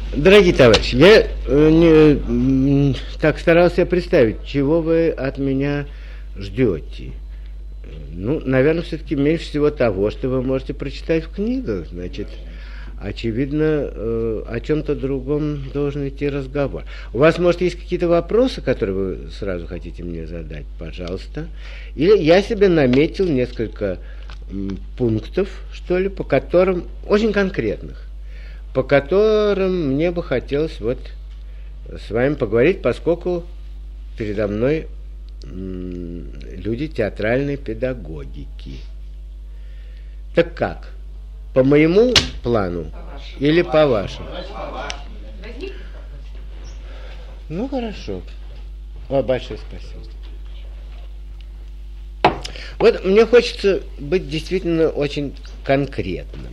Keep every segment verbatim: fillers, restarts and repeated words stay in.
Дорогие товарищи, я э, не, так старался представить, чего вы от меня ждете. Ну, наверное, все-таки меньше всего того, что вы можете прочитать в книгах. Значит, очевидно, э, о чем-то другом должен идти разговор. У вас, может, есть какие-то вопросы, которые вы сразу хотите мне задать? Пожалуйста. Или я себе наметил несколько м, пунктов, что ли, по которым, очень конкретных, по которым мне бы хотелось вот с вами поговорить, поскольку передо мной м, люди театральной педагогики. Так как? По моему плану по или по вашему? Ну, хорошо. О, большое спасибо. Вот мне хочется быть действительно очень конкретным.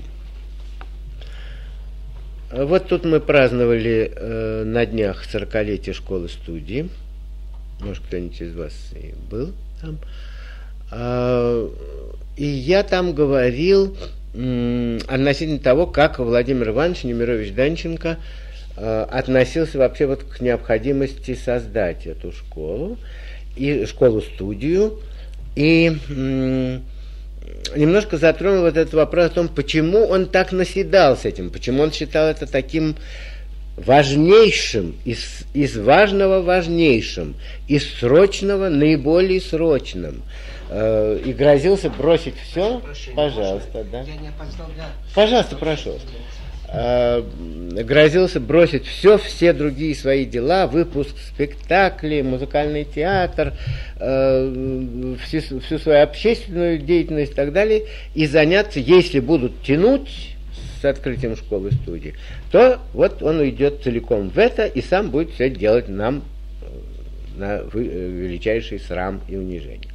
Вот тут мы праздновали э, на днях сорокалетие школы-студии. Может, кто-нибудь из вас и был там. А, и я там говорил м, относительно того, как Владимир Иванович Немирович Данченко э, относился вообще вот к необходимости создать эту школу, и школу-студию. И м, немножко затронул вот этот вопрос о том, почему он так наседал с этим, почему он считал это таким важнейшим, из, из важного важнейшим, из срочного наиболее срочным, э, и грозился бросить все. Пожалуйста, да. Я не опоздал, да. Пожалуйста, прошу вас. Э, грозился бросить все, все другие свои дела, выпуск спектаклей, музыкальный театр, э, всю, всю свою общественную деятельность и так далее, и заняться, если будут тянуть с открытием школы-студии, то вот он уйдет целиком в это и сам будет все делать нам на величайший срам и унижение.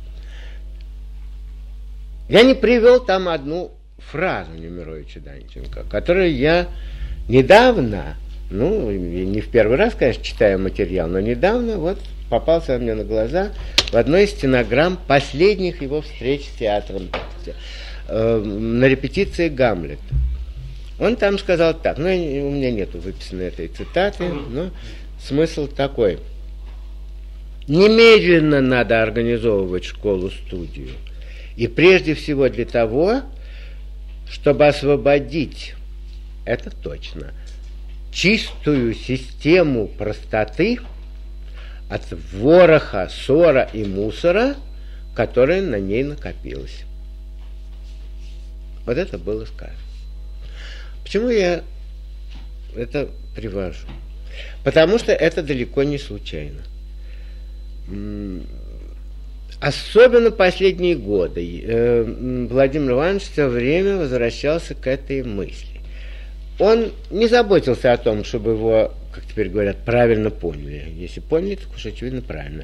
Я не привел там одну фразу Немировича Данченко, которую я недавно, ну, не в первый раз, конечно, читаю материал, но недавно вот попался мне на глаза в одной из стенограмм последних его встреч с театром, э, на репетиции «Гамлета». Он там сказал так, ну, у меня нету выписанной этой цитаты, но смысл такой. Немедленно надо организовывать школу-студию. И прежде всего для того, чтобы освободить, это точно, чистую систему простоты от вороха, ссора и мусора, которое на ней накопилось. Вот это было сказано. Почему я это привожу? Потому что это далеко не случайно. Особенно последние годы Владимир Иванович все время возвращался к этой мысли. Он не заботился о том, чтобы его, как теперь говорят, правильно поняли. Если поняли, так уж очевидно правильно.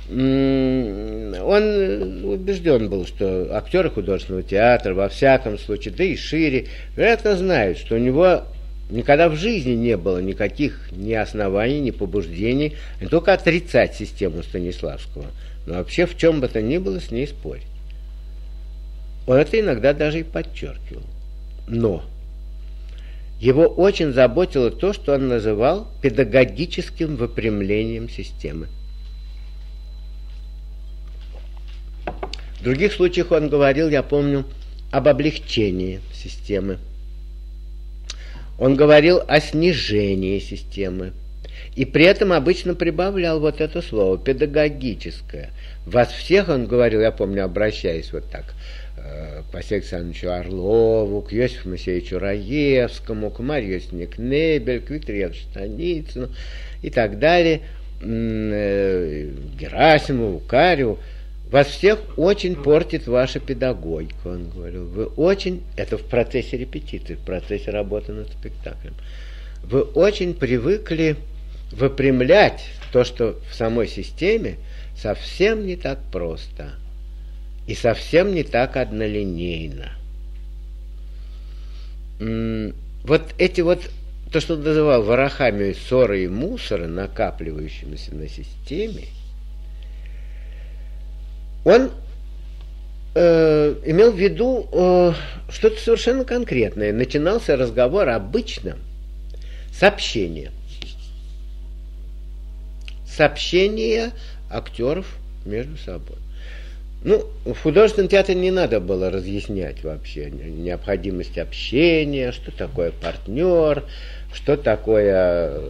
Он убежден был, что актеры художественного театра, во всяком случае, да и шире, вероятно, знают, что у него никогда в жизни не было никаких ни оснований, ни побуждений, не только отрицать систему Станиславского, но вообще в чем бы то ни было с ней спорить. Он это иногда даже и подчеркивал. Но его очень заботило то, что он называл педагогическим выпрямлением системы. В других случаях он говорил, я помню, об облегчении системы. Он говорил о снижении системы. И при этом обычно прибавлял вот это слово, педагогическое. Вас всех, он говорил, я помню, обращаясь вот так, э, к Василию Александровичу Орлову, к Иосифу Моисеевичу Раевскому, к Марье Иосифовне Кнебель, к Виктору Яковлевичу Станицыну и так далее, э, Герасимову, Кареву. Вас всех очень портит ваша педагогика, он говорил. Вы очень, это в процессе репетиции, в процессе работы над спектаклем, вы очень привыкли выпрямлять то, что в самой системе совсем не так просто и совсем не так однолинейно. Вот эти вот, то, что он называл ворохами ссоры и мусора, накапливающимися на системе, он э, имел в виду э, что-то совершенно конкретное. Начинался разговор обычно Сообщение. Сообщение актеров между собой. Ну, в художественном театре не надо было разъяснять вообще необходимость общения, что такое партнер, что такое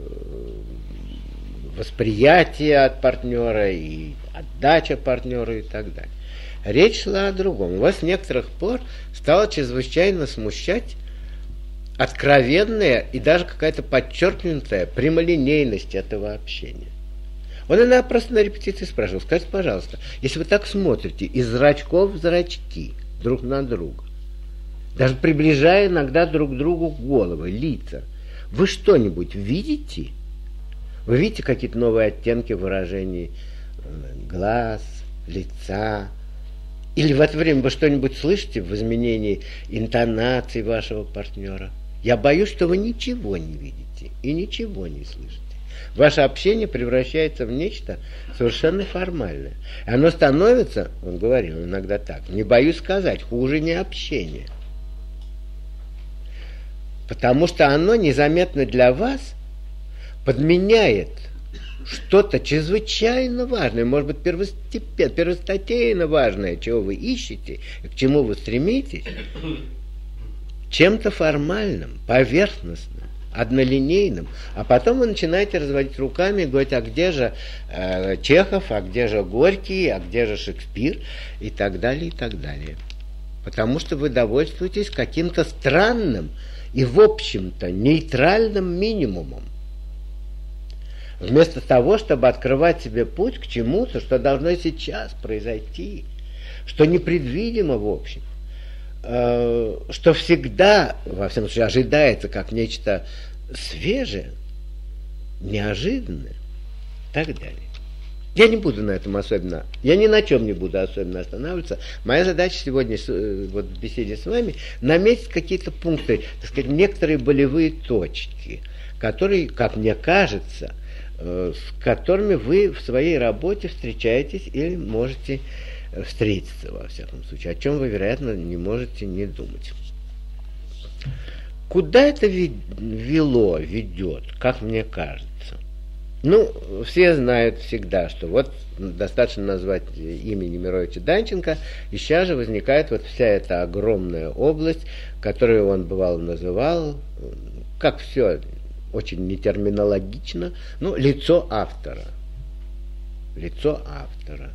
восприятие от партнера и отдача партнеру и так далее. Речь шла о другом. У вас с некоторых пор стало чрезвычайно смущать откровенная и даже какая-то подчеркнутая прямолинейность этого общения. Он иногда просто на репетиции спрашивал: скажите, пожалуйста, если вы так смотрите из зрачков в зрачки друг на друга, даже приближая иногда друг к другу головы, лица, вы что-нибудь видите? Вы видите какие-то новые оттенки выражений глаз, лица? Или в это время вы что-нибудь слышите в изменении интонации вашего партнера? Я боюсь, что вы ничего не видите и ничего не слышите. Ваше общение превращается в нечто совершенно формальное. И оно становится, он говорил иногда так, не боюсь сказать, хуже не общение. Потому что оно незаметно для вас подменяет что-то чрезвычайно важное, может быть, первостепенно, первостатейно важное, чего вы ищете, и к чему вы стремитесь, чем-то формальным, поверхностным, однолинейным. А потом вы начинаете разводить руками и говорить: а где же э, Чехов, а где же Горький, а где же Шекспир, и так далее, и так далее. Потому что вы довольствуетесь каким-то странным и, в общем-то, нейтральным минимумом. Вместо того, чтобы открывать себе путь к чему-то, что должно сейчас произойти, что непредвидимо в общем, э, что всегда, во всяком случае, ожидается как нечто свежее, неожиданное, и так далее. Я не буду на этом особенно, я ни на чем не буду особенно останавливаться. Моя задача сегодня, вот в беседе с вами, наметить какие-то пункты, так сказать, некоторые болевые точки, которые, как мне кажется, с которыми вы в своей работе встречаетесь или можете встретиться, во всяком случае, о чем вы, вероятно, не можете не думать. Куда это вело, ведет, как мне кажется? Ну, все знают всегда, что вот достаточно назвать имя Немировича Данченко, и сейчас же возникает вот вся эта огромная область, которую он бывало называл, как все очень нетерминологично, ну, лицо автора. Лицо автора.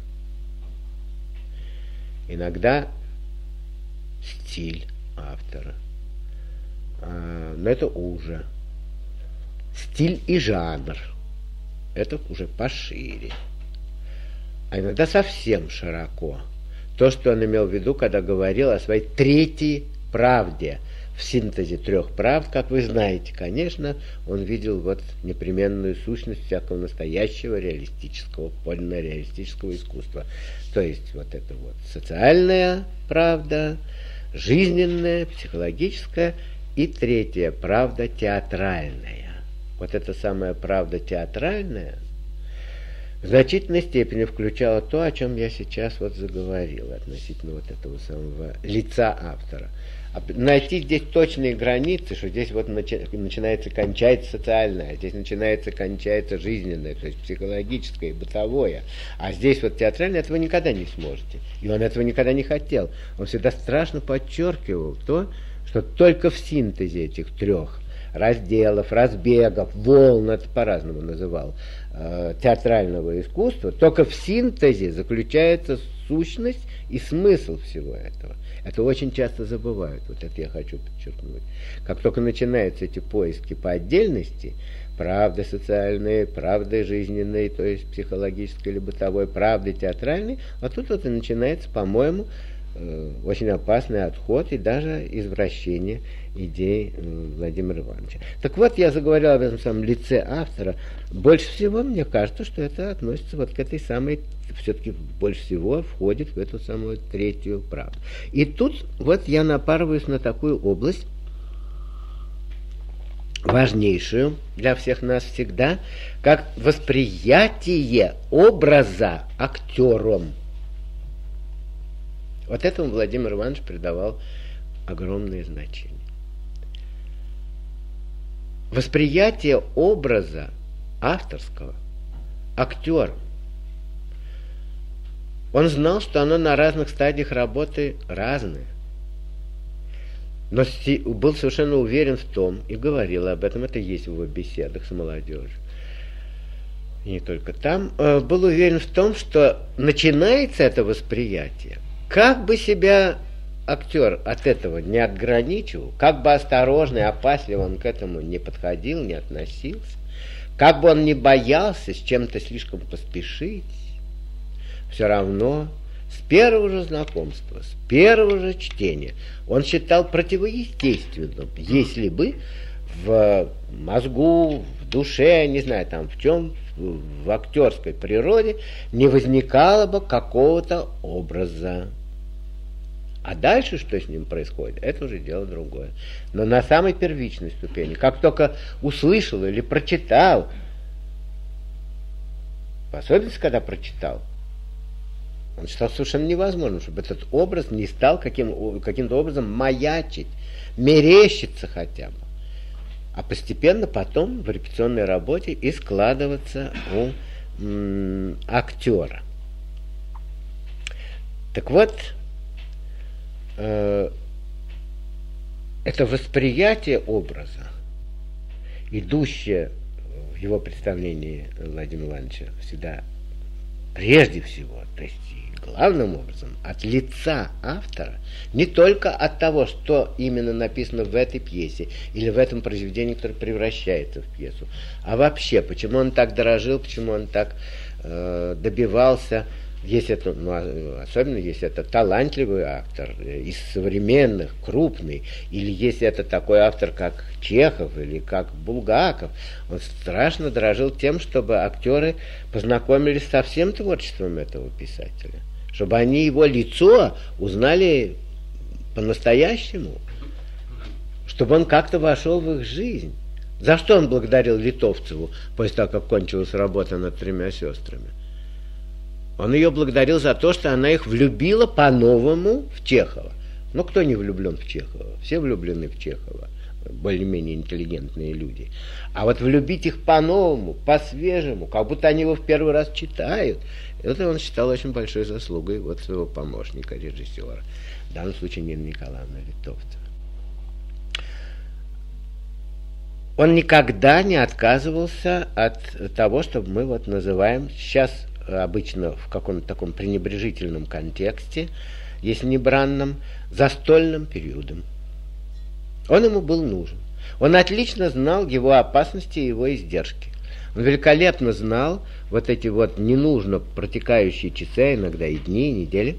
Иногда стиль автора. А, но это уже. Стиль и жанр. Это уже пошире. А иногда совсем широко. То, что он имел в виду, когда говорил о своей третьей правде. В синтезе трех правд, как вы знаете, конечно, он видел вот непременную сущность всякого настоящего реалистического, подлинно-реалистического искусства. То есть вот это вот социальная правда, жизненная, психологическая и третья правда театральная. Вот эта самая правда театральная в значительной степени включала то, о чем я сейчас вот заговорил, относительно вот этого самого лица автора. Найти здесь точные границы, что здесь вот начи- начинается, кончается социальное, а здесь начинается, кончается жизненное, то есть психологическое и бытовое. А здесь вот театральное, этого никогда не сможете. И он этого никогда не хотел. Он всегда страшно подчеркивал то, что только в синтезе этих трех разделов, разбегов, волн, это по-разному называл, э, театрального искусства, только в синтезе заключается сущность и смысл всего этого. Это очень часто забывают, вот это я хочу подчеркнуть. Как только начинаются эти поиски по отдельности, правды социальной, правды жизненной, то есть психологической или бытовой, правды театральной, а тут вот и начинается, по-моему, очень опасный отход и даже извращение идей Владимира Ивановича. Так вот, я заговорил об этом самом лице автора. Больше всего, мне кажется, что это относится вот к этой самой, все-таки больше всего входит в эту самую третью правду. И тут вот я напарываюсь на такую область, важнейшую для всех нас всегда, как восприятие образа актером. Вот этому Владимир Иванович придавал огромное значение. восприятие образа авторского актером. Он знал, что оно на разных стадиях работы разное. Но был совершенно уверен в том, и говорил об этом, это есть в его беседах с молодежью, и не только там, был уверен в том, что начинается это восприятие, как бы себя актер от этого не отграничивал, как бы осторожно и опасливо он к этому не подходил, не относился, как бы он не боялся с чем-то слишком поспешить, все равно с первого же знакомства, с первого же чтения он считал противоестественным, если бы в мозгу, в душе, не знаю, там в чем, в актерской природе не возникало бы какого-то образа. А дальше, что с ним происходит, это уже дело другое. Но на самой первичной ступени, как только услышал или прочитал, в особенности, когда прочитал, он считал совершенно невозможным, чтобы этот образ не стал каким, каким-то образом маячить, мерещиться хотя бы, а постепенно потом в репетиционной работе и складываться у м, актера. Так вот, э, это восприятие образа, идущее в его представлении Владимира Ивановича всегда прежде всего, то есть главным образом, от лица автора, не только от того, что именно написано в этой пьесе или в этом произведении, которое превращается в пьесу, а вообще, почему он так дорожил, почему он так э, добивался, если это, ну, особенно если это талантливый автор, из современных, крупный, или если это такой автор, как Чехов или как Булгаков, он страшно дорожил тем, чтобы актеры познакомились со всем творчеством этого писателя, чтобы они его лицо узнали по-настоящему, чтобы он как-то вошел в их жизнь. За что он благодарил Литовцеву после того, как кончилась работа над «Тремя сестрами»? Он ее благодарил за то, что она их влюбила по-новому в Чехова. Но кто не влюблен в Чехова? Все влюблены в Чехова, более-менее интеллигентные люди. А вот влюбить их по-новому, по-свежему, как будто они его в первый раз читают, это он считал очень большой заслугой вот своего помощника, режиссера, в данном случае Нины Николаевны Литовцевой. Он никогда не отказывался от того, что мы вот называем сейчас обычно в каком-то таком пренебрежительном контексте, если не бранном, застольным периодом. Он ему был нужен. Он отлично знал его опасности и его издержки. Он великолепно знал вот эти вот ненужно протекающие часы, иногда и дни, и недели,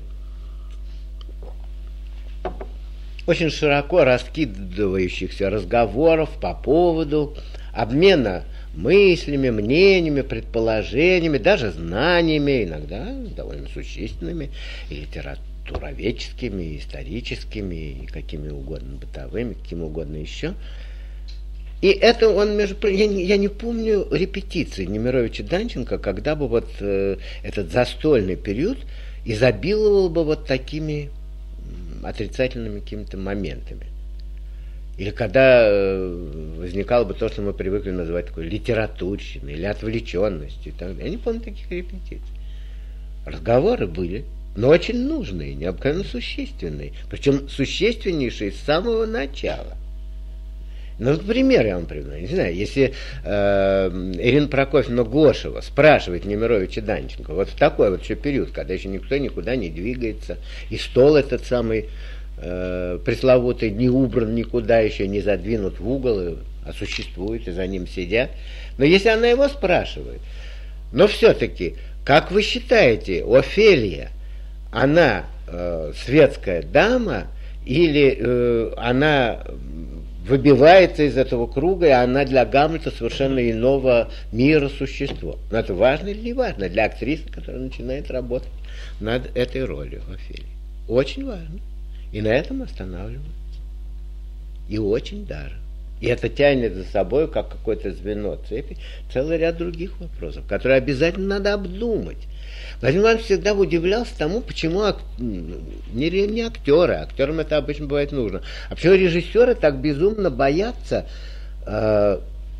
очень широко раскидывающихся разговоров по поводу обмена мыслями, мнениями, предположениями, даже знаниями, иногда довольно существенными, и литературоведческими, и историческими, и какими угодно бытовыми, какими угодно еще. И это он, между прочим, я не, я не помню репетиции Немировича Данченко, когда бы вот э, этот застольный период изобиловал бы вот такими отрицательными какими-то моментами. Или когда возникало бы то, что мы привыкли называть такой литературщиной или отвлеченностью и так далее. Я не помню таких репетиций. Разговоры были, но очень нужные, необыкновенно существенные. Причем существеннейшие с самого начала. Ну, например, я вам приведу, не знаю, если э, Ирина Прокофьевна Гошева спрашивает Немировича Данченко, вот в такой вот еще период, когда еще никто никуда не двигается, и стол этот самый э, пресловутый не убран никуда, еще не задвинут в угол, а существует, и за ним сидят. Но если она его спрашивает, но все-таки, как вы считаете, Офелия, она э, светская дама или э, она выбивается из этого круга, и она для Гамлета совершенно иного мира существо? Но это важно или не важно для актрисы, которая начинает работать над этой ролью Офелии? Очень важно. И на этом останавливаются. И очень даже. И это тянет за собой, как какое-то звено цепи, целый ряд других вопросов, которые обязательно надо обдумать. Владимир Иванович всегда удивлялся тому, почему ак... не, не актеры, актерам это обычно бывает нужно, а почему режиссеры так безумно боятся э,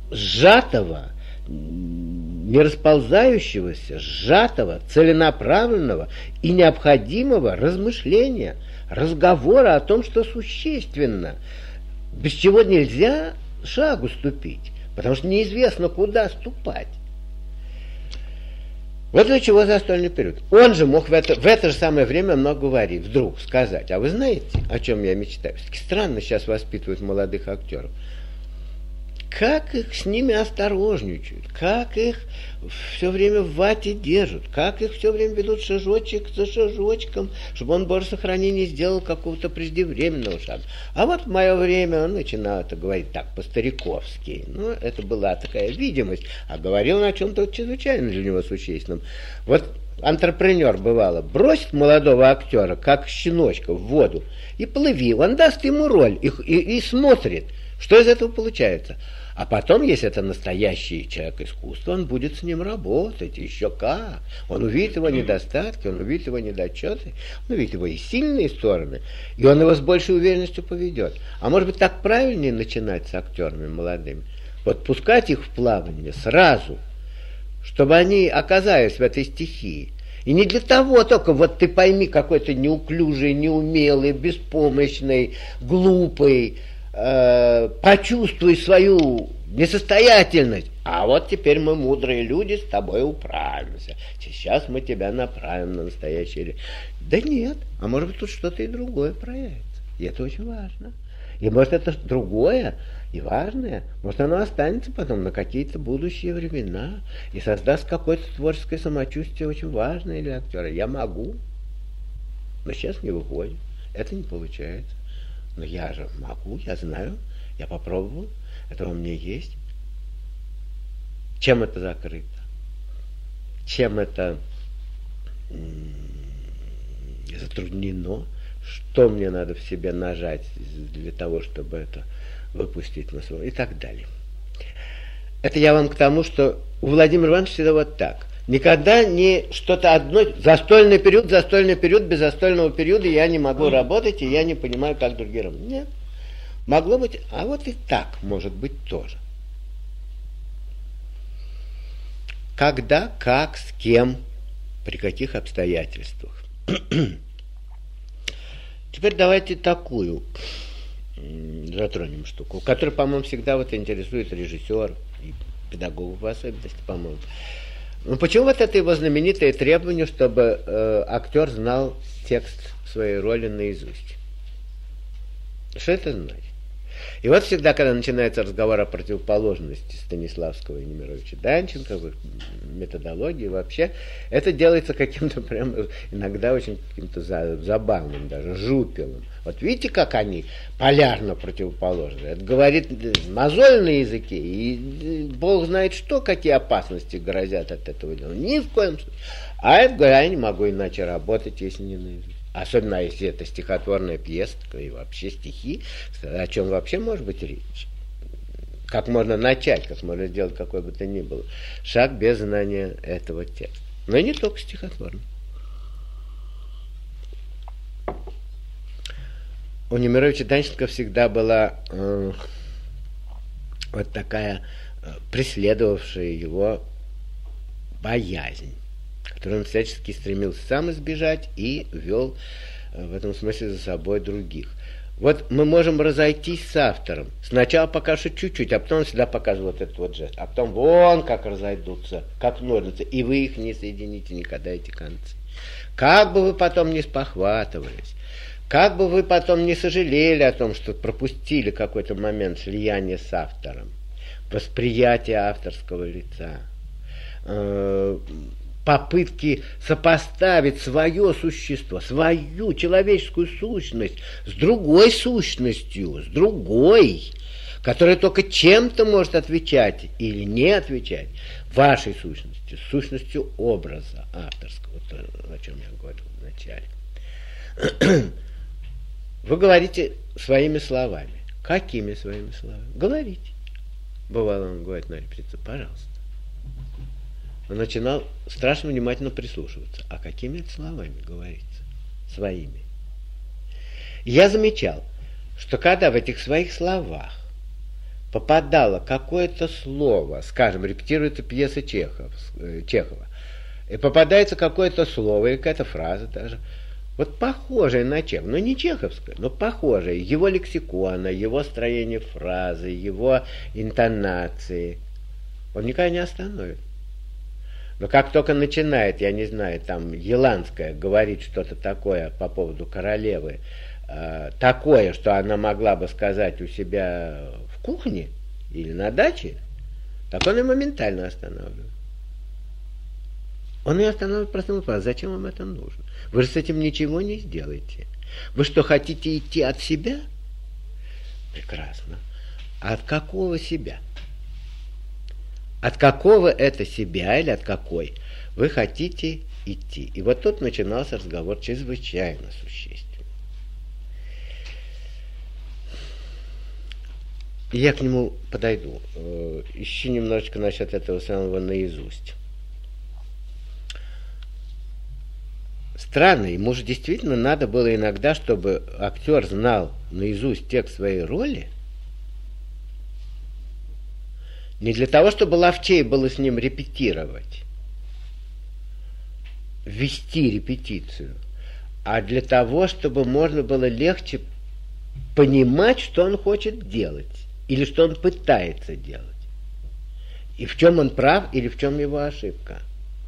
сжатого, не расползающегося, сжатого, целенаправленного и необходимого размышления, разговора о том, что существенно, без чего нельзя шагу ступить, потому что неизвестно, куда ступать. Вот для чего застольный период. Он же мог в это, в это же самое время много говорить, вдруг сказать: а вы знаете, о чем я мечтаю? Все-таки странно сейчас воспитывают молодых актеров. Как их с ними осторожничают, как их все время в вате держат, как их все время ведут шажочек за шажочком, чтобы он, Боже сохрани, не сделал какого-то преждевременного шага. А вот в мое время он начинал это говорить так, по-стариковски. Ну, это была такая видимость, а говорил он о чем-то чрезвычайно для него существенном. Вот антрепренер, бывало, бросит молодого актера, как щеночка, в воду, и плыви, он даст ему роль и, и, и смотрит, что из этого получается. А потом, если это настоящий человек искусства, он будет с ним работать, еще как. Он увидит его недостатки, он увидит его недочеты, он увидит его и сильные стороны, и он его с большей уверенностью поведет. А может быть, так правильнее начинать с актерами молодыми? Вот пускать их в плавание сразу, чтобы они оказались в этой стихии. И не для того только, вот ты пойми, какой ты неуклюжий, неумелый, беспомощный, глупый, почувствуй свою несостоятельность. А вот теперь мы, мудрые люди, с тобой управимся. Сейчас мы тебя направим на настоящее. Да нет, а может быть тут что-то и другое проявится. И это очень важно. И может это другое и важное, может оно останется потом на какие-то будущие времена и создаст какое-то творческое самочувствие очень важное для актера. Я могу, но сейчас не выходит. Это не получается. Но я же могу, я знаю, я попробовал, это во мне есть. Чем это закрыто? Чем это м- затруднено? Что мне надо в себе нажать для того, чтобы это выпустить на свой, и так далее. Это я вам к тому, что у Владимира Ивановича всегда вот так. Никогда не что-то одно, застольный период, застольный период, без застольного периода я не могу работать, и я не понимаю, как другие работают. Нет. Могло быть, а вот и так может быть тоже. Когда, как, с кем, при каких обстоятельствах. Теперь давайте такую затронем штуку, которая, по-моему, всегда вот интересует режиссеров и педагогов в особенности, по-моему. Ну почему вот это его знаменитое требование, чтобы э, актер знал текст своей роли наизусть? Что это значит? И вот всегда, когда начинается разговор о противоположности Станиславского и Немировича Данченко, в их методологии вообще, это делается каким-то прям иногда очень каким-то забавным, даже жупелым. Вот видите, как они полярно противоположны. Это говорит мозоль на языке, и Бог знает что, какие опасности грозят от этого дела. Ни в коем случае. А это говорит, я не могу иначе работать, если не наизусть. Особенно если это стихотворная пьеса и вообще стихи, о чем вообще может быть речь. Как можно начать, как можно сделать какой бы то ни было шаг без знания этого текста. Но и не только стихотворный. У Немировича Данченко всегда была э, вот такая э, преследовавшая его боязнь, которую он всячески стремился сам избежать и вел э, в этом смысле за собой других. Вот мы можем разойтись с автором. Сначала покажет чуть-чуть, а потом он всегда показывает вот этот вот жест. А потом вон как разойдутся, как ножницы, и вы их не соедините никогда, эти концы. Как бы вы потом не спохватывались, как бы вы потом не сожалели о том, что пропустили какой-то момент слияния с автором, восприятие авторского лица, э- попытки сопоставить свое существо, свою человеческую сущность с другой сущностью, с другой, которая только чем-то может отвечать или не отвечать вашей сущности, сущностью образа авторского, то, о чем я говорил вначале. Вы говорите своими словами. Какими своими словами? Говорите. Бывало, он говорит на репетицию, пожалуйста. Он начинал страшно внимательно прислушиваться. А какими это словами говорится? Своими. И я замечал, что когда в этих своих словах попадало какое-то слово, скажем, репетируется пьеса Чехов, Чехова, и попадается какое-то слово или какая-то фраза даже, вот похожая на Чехова, но не чеховская, но похожая, его лексикона, его строение фразы, его интонации, он никогда не остановит. Но как только начинает, я не знаю, там, Еланская говорить что-то такое по поводу королевы, э, такое, что она могла бы сказать у себя в кухне или на даче, так он ее моментально останавливает. Он ее останавливает простым вопросом: зачем вам это нужно? Вы же с этим ничего не сделаете. Вы что, хотите идти от себя? Прекрасно. А от какого себя? От какого это себя или от какой вы хотите идти? И вот тут начинался разговор чрезвычайно существенный. Я к нему подойду. Ищи немножечко насчет этого самого наизусть. Странно, ему же действительно надо было иногда, чтобы актер знал наизусть текст своей роли, не для того, чтобы ловчей было с ним репетировать, вести репетицию, а для того, чтобы можно было легче понимать, что он хочет делать, или что он пытается делать, и в чем он прав, или в чем его ошибка.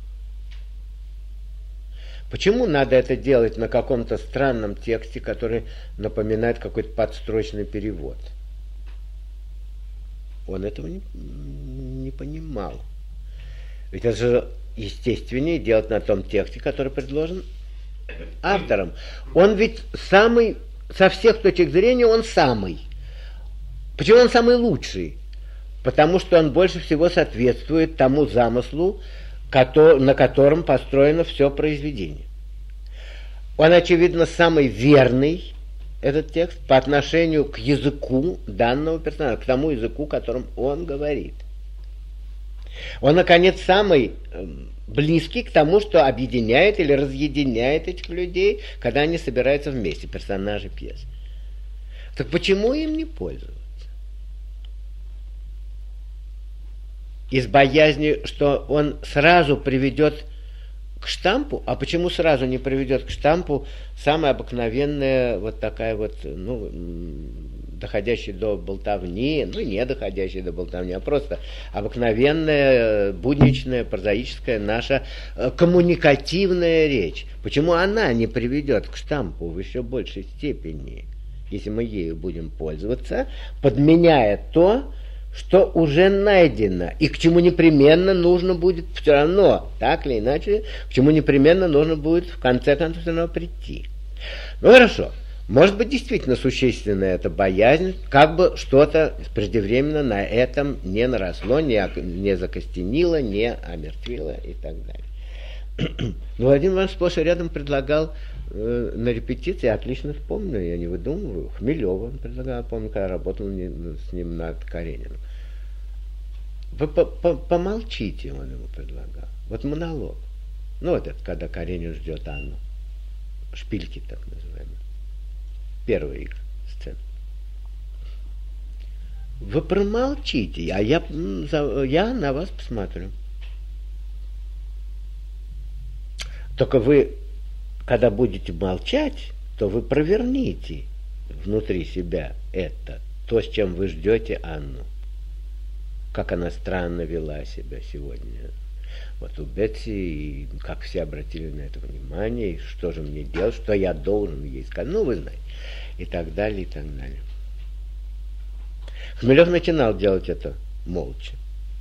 Почему надо это делать на каком-то странном тексте, который напоминает какой-то подстрочный перевод? Он этого не, не понимал. Ведь это же естественнее делать на том тексте, который предложен автором. Он ведь самый, со всех точек зрения, он самый. Почему он самый лучший? Потому что он больше всего соответствует тому замыслу, на котором построено все произведение. Он, очевидно, самый верный, этот текст, по отношению к языку данного персонажа, к тому языку, которым он говорит. Он, наконец, самый близкий к тому, что объединяет или разъединяет этих людей, когда они собираются вместе, персонажи пьесы. Так почему им не пользоваться? Из боязни, что он сразу приведет к штампу, а почему сразу не приведет к штампу самая обыкновенная вот такая вот, ну, доходящая до болтовни, ну, не доходящая до болтовни, а просто обыкновенная, будничная, прозаическая наша коммуникативная речь. Почему она не приведет к штампу в еще большей степени, если мы ею будем пользоваться, подменяя то, что уже найдено, и к чему непременно нужно будет все равно, так или иначе, к чему непременно нужно будет в конце концов все равно прийти. Ну хорошо, может быть действительно существенная эта боязнь, как бы что-то преждевременно на этом не наросло, не, не закостенило, не омертвило и так далее. Но Владимир Иванович сплошь и рядом предлагал э, на репетиции, я отлично помню, я не выдумываю, Хмелева он предлагал, помню, когда работал с ним над Карениным. Вы помолчите, он ему предлагал. Вот монолог. Ну, вот это, когда Каренин ждет Анну. Шпильки, так называемые. Первая их сцена. Вы промолчите, а я, я на вас посмотрю. Только вы, когда будете молчать, то вы проверните внутри себя это, то, с чем вы ждете Анну. Как она странно вела себя сегодня. Вот у Бетси, и как все обратили на это внимание, и что же мне делать, что я должен ей сказать, ну, вы знаете, и так далее, и так далее. Хмелев начинал делать это молча.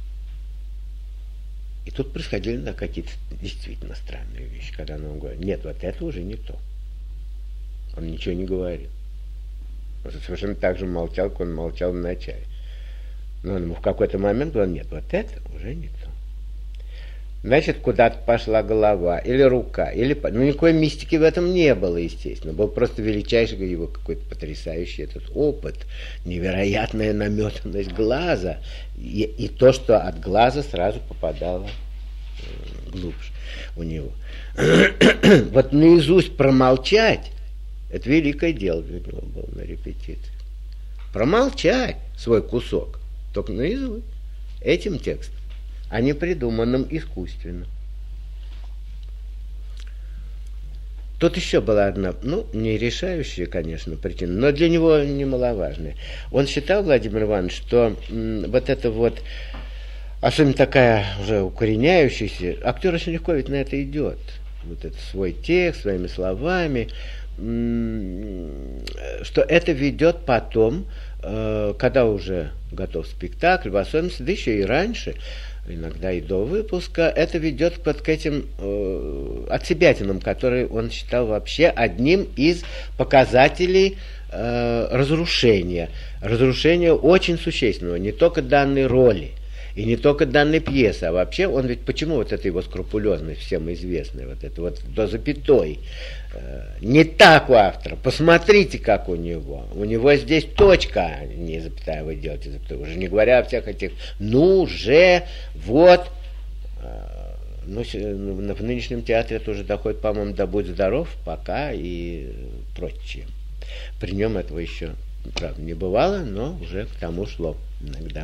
И тут происходили да, какие-то действительно странные вещи, когда он говорит, нет, вот это уже не то. Он ничего не говорил. Он совершенно так же молчал, как он молчал в начале. Но он ему в какой-то момент говорил, нет, вот это уже не то. Значит, куда-то пошла голова, или рука, или... Ну, никакой мистики в этом не было, естественно. Был просто величайший его какой-то потрясающий этот опыт, невероятная наметанность глаза, и, и то, что от глаза сразу попадало глубже у него. Вот наизусть промолчать, это великое дело для него было на репетиции. Промолчать свой кусок. только наизусть, этим текстом, а не придуманным искусственно. Тут еще была одна, ну, не решающая, конечно, причина, но для него немаловажная. Он считал, Владимир Иванович, что м, вот это вот, особенно такая уже укореняющаяся, актер очень легко ведь на это идет. Вот это свой текст, своими словами, м, что это ведет потом, э, когда уже готов спектакль, в особенности, да еще и раньше, иногда и до выпуска, это ведет вот к этим э, отсебятинам, которые он считал вообще одним из показателей э, разрушения. Разрушения очень существенного, не только данной роли, и не только данной пьесы, а вообще он ведь, почему вот эта его скрупулезность всем известная, вот это вот до запятой, э, не так у автора, посмотрите, как у него, у него здесь точка, не запятая, вы делаете запятую, уже не говоря о всех этих, ну же, вот, э, ну, в нынешнем театре это уже доходит, по-моему, до «Будь здоров», «Пока» и прочее. При нем этого еще, правда, не бывало, но уже к тому шло иногда.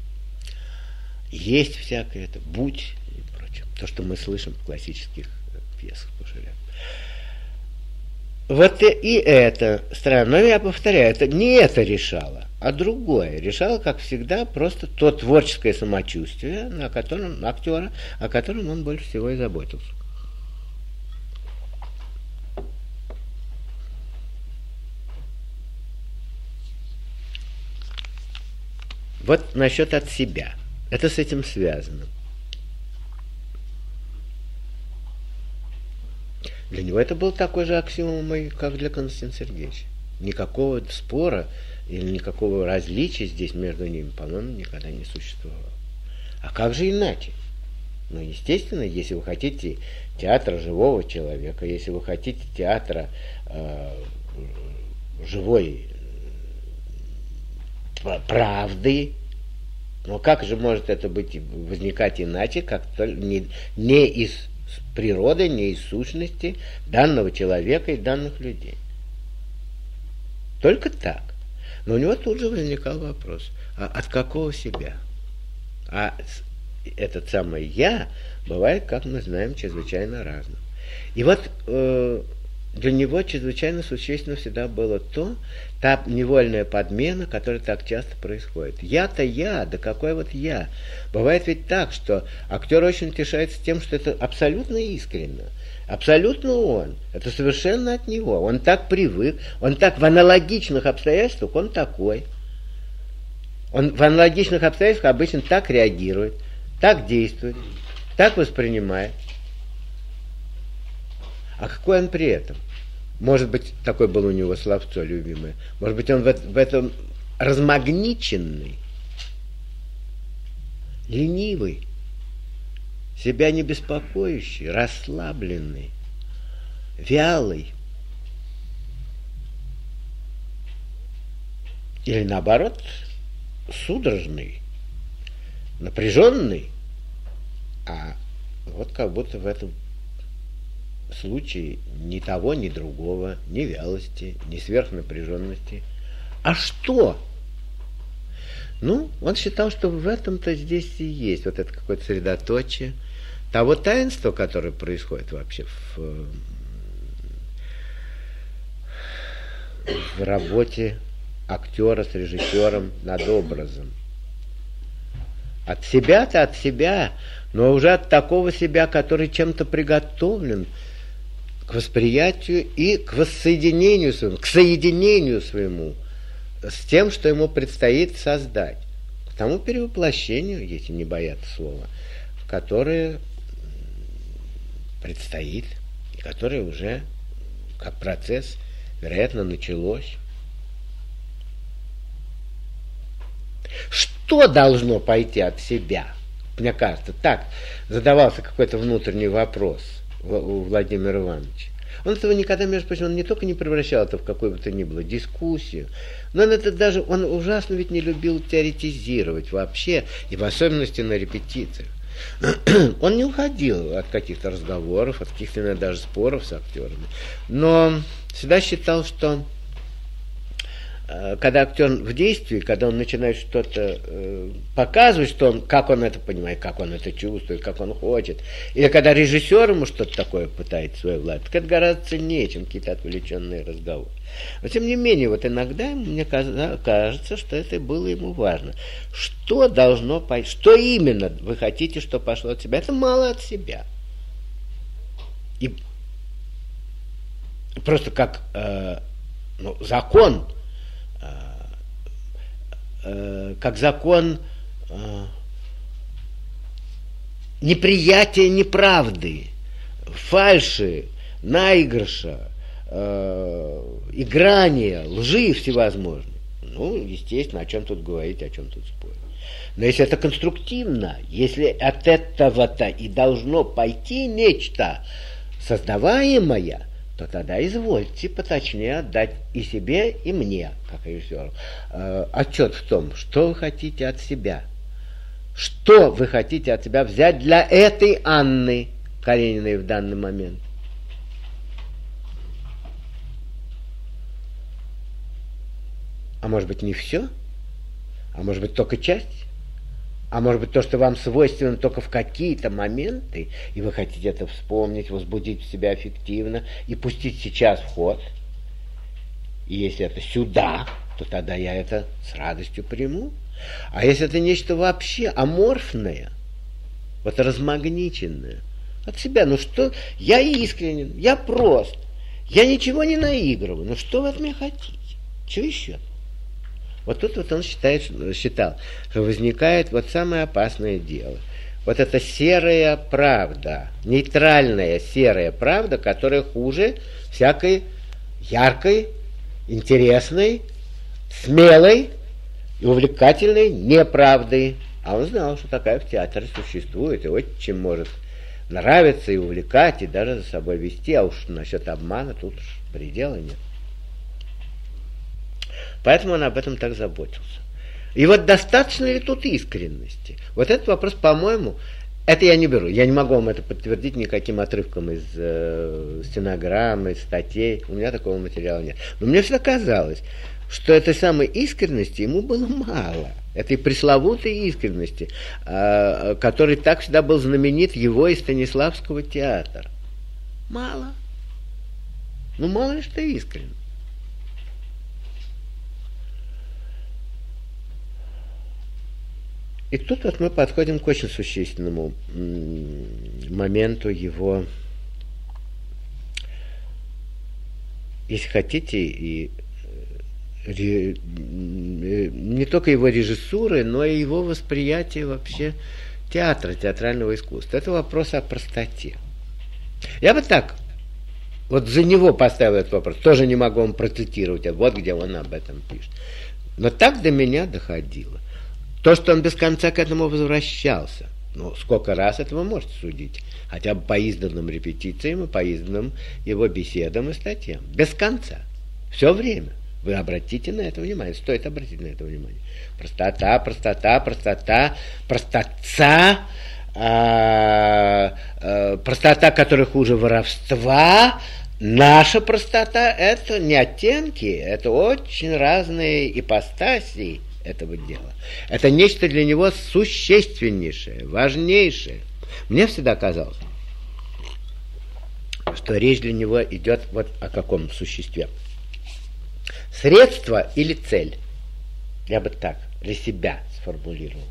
Есть всякое это, будь и прочее. То, что мы слышим в классических пьесах Пушаря. Вот и это странно. Но я повторяю, это не это решало, а другое. Решало, как всегда, просто то творческое самочувствие, на котором, актера, о котором он больше всего и заботился. Вот насчет от себя. Это с этим связано. Для него это был такой же аксиомой, как для Константина Сергеевича. Никакого спора или никакого различия здесь между ними, по-моему, никогда не существовало. А как же иначе? Ну, естественно, если вы хотите театра живого человека, если вы хотите театра э, живой э, правды, но как же может это быть, возникать иначе, как не, не из природы, не из сущности данного человека и данных людей? Только так. Но у него тут же возникал вопрос, а от какого себя? А этот самый «я» бывает, как мы знаем, чрезвычайно разным. И вот э, для него чрезвычайно существенно всегда было то, та невольная подмена, которая так часто происходит. Я-то я, да какой вот я? Бывает ведь так, что актер очень утешается тем, что это абсолютно искренно, абсолютно он, это совершенно от него. Он так привык, он так в аналогичных обстоятельствах, он такой. Он в аналогичных обстоятельствах обычно так реагирует, так действует, так воспринимает. А какой он при этом? Может быть, такое было у него словцо любимое. Может быть, он в, в этом размагниченный, ленивый, себя не беспокоящий, расслабленный, вялый. Или наоборот, судорожный, напряженный. А вот как будто в этом случае ни того, ни другого, ни вялости, ни сверхнапряженности. А что? Ну, он считал, что в этом-то здесь и есть вот это какое-то средоточие того таинства, которое происходит вообще в, в работе актера с режиссером над образом. От себя-то от себя, но уже от такого себя, который чем-то приготовлен к восприятию и к воссоединению своему, к соединению своему с тем, что ему предстоит создать, к тому перевоплощению, если не бояться слова, которое предстоит, и которое уже как процесс, вероятно, началось. Что должно пойти от себя? Мне кажется, так задавался какой-то внутренний вопрос у Владимира Ивановича. Он этого никогда, между прочим, он не только не превращал это в какую бы то ни было дискуссию, но он это даже, он ужасно ведь не любил теоретизировать вообще, и в особенности на репетициях. Он не уходил от каких-то разговоров, от каких-то даже споров с актерами, но всегда считал, что когда актер в действии, когда он начинает что-то э, показывать, что он, как он это понимает, как он это чувствует, как он хочет, или когда режиссер ему что-то такое пытается свою власть, так это гораздо ценнее, чем какие-то отвлеченные разговоры. Но тем не менее, вот иногда мне кажется, что это было ему важно. Что должно пойти, что именно вы хотите, что пошло от себя, это мало от себя. И просто как э, ну, закон, как закон э, неприятия неправды, фальши, наигрыша, э, играния, лжи всевозможной. Ну, естественно, о чем тут говорить, о чем тут спорить. Но если это конструктивно, если от этого-то и должно пойти нечто создаваемое, то тогда извольте поточнее отдать и себе, и мне, как режиссеру, э, отчет в том, что вы хотите от себя. Что вы хотите от себя взять для этой Анны Карениной в данный момент. А может быть, не все? А может быть, только часть? А может быть, то, что вам свойственно только в какие-то моменты, и вы хотите это вспомнить, возбудить в себя аффективно и пустить сейчас в ход. И если это сюда, то тогда я это с радостью приму. А если это нечто вообще аморфное, вот размагниченное от себя, ну что, я искренен, я прост, я ничего не наигрываю, ну что вы от меня хотите? Чего еще? Вот тут вот он считает, считал, что возникает вот самое опасное дело. Вот эта серая правда, нейтральная серая правда, которая хуже всякой яркой, интересной, смелой и увлекательной неправды. А он знал, что такая в театре существует, и очень может нравиться и увлекать, и даже за собой вести, а уж насчет обмана тут уж предела нет. Поэтому он об этом так заботился. И вот достаточно ли тут искренности? Вот этот вопрос, по-моему, это я не беру. Я не могу вам это подтвердить никаким отрывком из э, стенограммы, из статей. У меня такого материала нет. Но мне всегда казалось, что этой самой искренности ему было мало. Этой пресловутой искренности, э, который так всегда был знаменит его и Станиславского театра. Мало. Ну, мало ли что искренне. И тут вот мы подходим к очень существенному моменту его, если хотите, и не только его режиссуры, но и его восприятия вообще театра, театрального искусства. Это вопрос о простоте. Я бы так, вот за него поставил этот вопрос, тоже не могу вам процитировать, а вот где он об этом пишет. Но так до меня доходило. То, что он без конца к этому возвращался, ну, сколько раз это вы можете судить, хотя бы по изданным репетициям и по изданным его беседам и статьям. Без конца. Все время. Вы обратите на это внимание. Стоит обратить на это внимание. Простота, простота, простота, простота, а, а, простота, которая хуже воровства. Наша простота – это не оттенки, это очень разные ипостаси этого дела. Это нечто для него существеннейшее, важнейшее. Мне всегда казалось, что речь для него идет вот о каком существе. Средство или цель? Я бы так для себя сформулировал.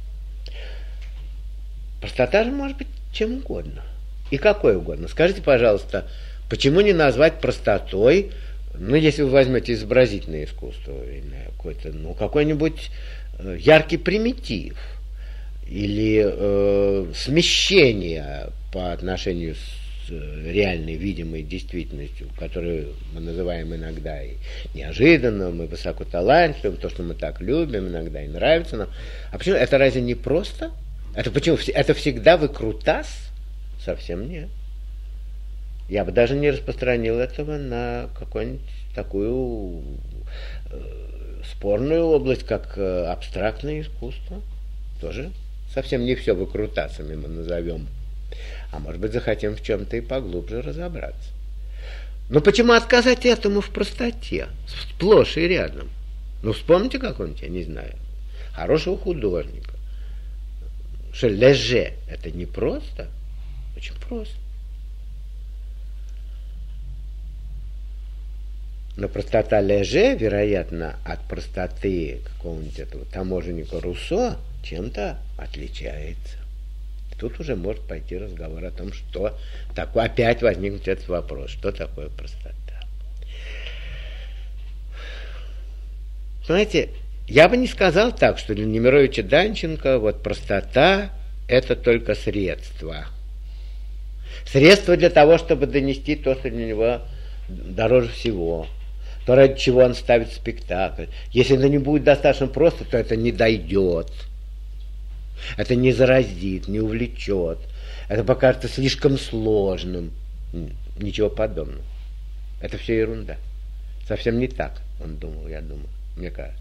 Простота же может быть чем угодно. И какой угодно. Скажите, пожалуйста, почему не назвать простотой, ну, если вы возьмете изобразительное искусство, какой-то, ну, какой-нибудь э, яркий примитив или э, смещение по отношению с э, реальной видимой действительностью, которую мы называем иногда и неожиданным, и высокоталантливым, то, что мы так любим, иногда и нравится нам. А почему? Это разве не просто? Это почему? Это всегда выкрутас? Совсем нет. Я бы даже не распространил этого на какую-нибудь такую э, спорную область, как э, абстрактное искусство. Тоже совсем не все выкрутасами мы назовем. А может быть, захотим в чем-то и поглубже разобраться. Но почему отказать этому в простоте? Сплошь и рядом. Ну, вспомните какого-нибудь, я не знаю, хорошего художника. Что леже – это не просто, очень просто. Но простота леже, вероятно, от простоты какого-нибудь этого таможенника Руссо чем-то отличается. Тут уже может пойти разговор о том, что такое, опять возникнет этот вопрос, что такое простота. Знаете, я бы не сказал так, что для Немировича Данченко вот простота – это только средство. Средство для того, чтобы донести то, что для него дороже всего, то, ради чего он ставит спектакль. Если это не будет достаточно просто, то это не дойдет. Это не заразит, не увлечет. Это покажется слишком сложным. Ничего подобного. Это все ерунда. Совсем не так, он думал, я думаю, мне кажется.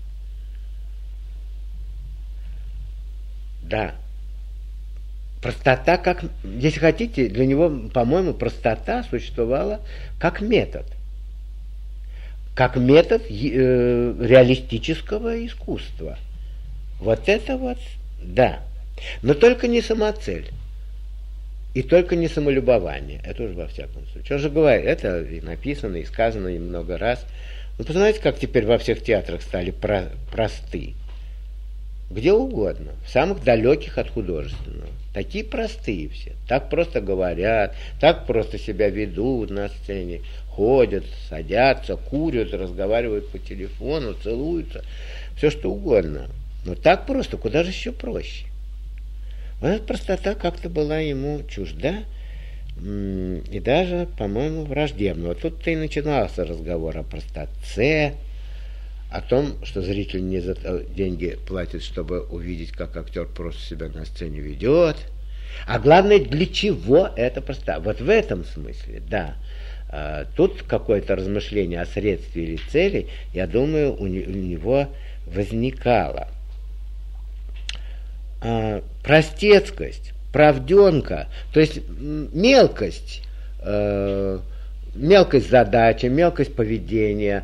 Да. Простота, как, если хотите, для него, по-моему, простота существовала как метод. Как метод э, реалистического искусства. Вот это вот, да. Но только не самоцель. И только не самолюбование. Это уже во всяком случае. Он же говорит, это и написано, и сказано и много раз. Вы посмотрите, как теперь во всех театрах стали про- просты. Где угодно, в самых далеких от художественного. Такие простые все. Так просто говорят, так просто себя ведут на сцене. Ходят, садятся, курят, разговаривают по телефону, целуются. Все что угодно. Но так просто, куда же еще проще? Вот эта простота как-то была ему чужда и даже, по-моему, враждебна. Вот тут-то и начинался разговор о простоте, о том, что зритель не за деньги платит, чтобы увидеть, как актер просто себя на сцене ведет. А главное, для чего это простота. Вот в этом смысле, да. Тут какое-то размышление о средстве или цели, я думаю, у него возникало. Простецкость, правденка, то есть мелкость, мелкость задачи, мелкость поведения,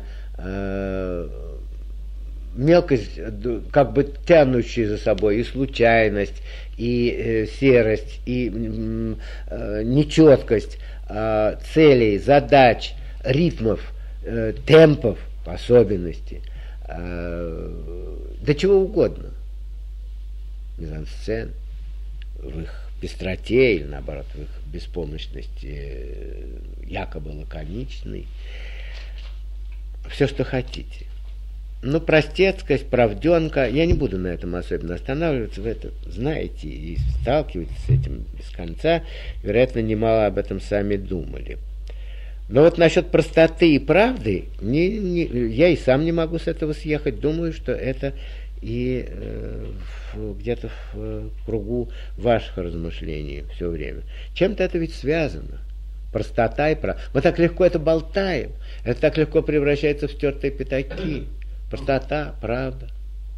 мелкость, как бы тянущая за собой и случайность, и э, серость, и э, нечеткость э, целей, задач, ритмов, э, темпов, особенностей, э, да чего угодно. Мизансцен в их пестроте или, наоборот, в их беспомощности, э, якобы лаконичной. Все, что хотите. Ну, простецкость, правденка, я не буду на этом особенно останавливаться, вы это знаете и сталкиваетесь с этим без конца, вероятно, немало об этом сами думали. Но вот насчет простоты и правды, не, не, я и сам не могу с этого съехать, думаю, что это и э, где-то в э, кругу ваших размышлений все время. Чем-то это ведь связано. Простота и правда. Мы так легко это болтаем, это так легко превращается в стертые пятаки. Простота, правда.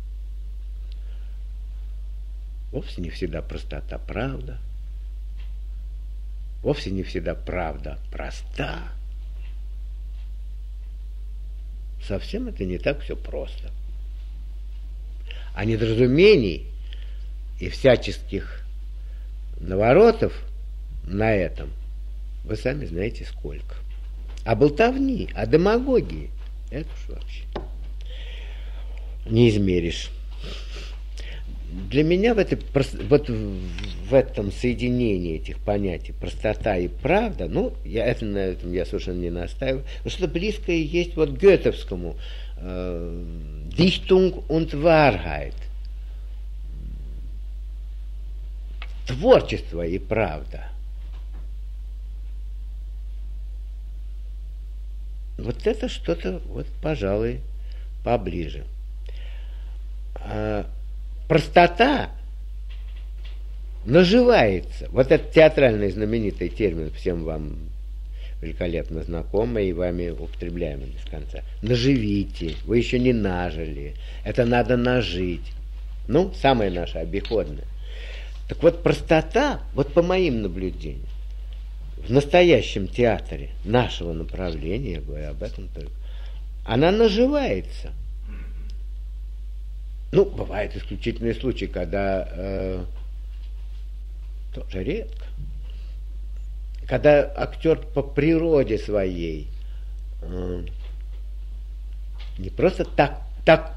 Вовсе не всегда простота, правда. Вовсе не всегда правда проста. Совсем это не так все просто. А недоразумений и всяческих наворотов на этом вы сами знаете сколько. А болтовни, а демагогии, это уж вообще не измеришь. Для меня в, этой, вот в этом соединении этих понятий простота и правда, ну, я, это, на этом я совершенно не настаиваю, но что-то близкое есть вот гетовскому э, Dichtung und Wahrheit. Творчество и правда. Вот это что-то, вот, пожалуй, поближе. А простота наживается. Вот этот театральный знаменитый термин, всем вам великолепно знакомый и вами употребляемый без конца. Наживите. Вы еще не нажили. Это надо нажить. Ну, самое наше обиходное. Так вот, простота, вот по моим наблюдениям, в настоящем театре нашего направления, я говорю об этом только, она наживается. Ну, бывают исключительные случаи, когда э, тоже редко, когда актер по природе своей э, не просто так, так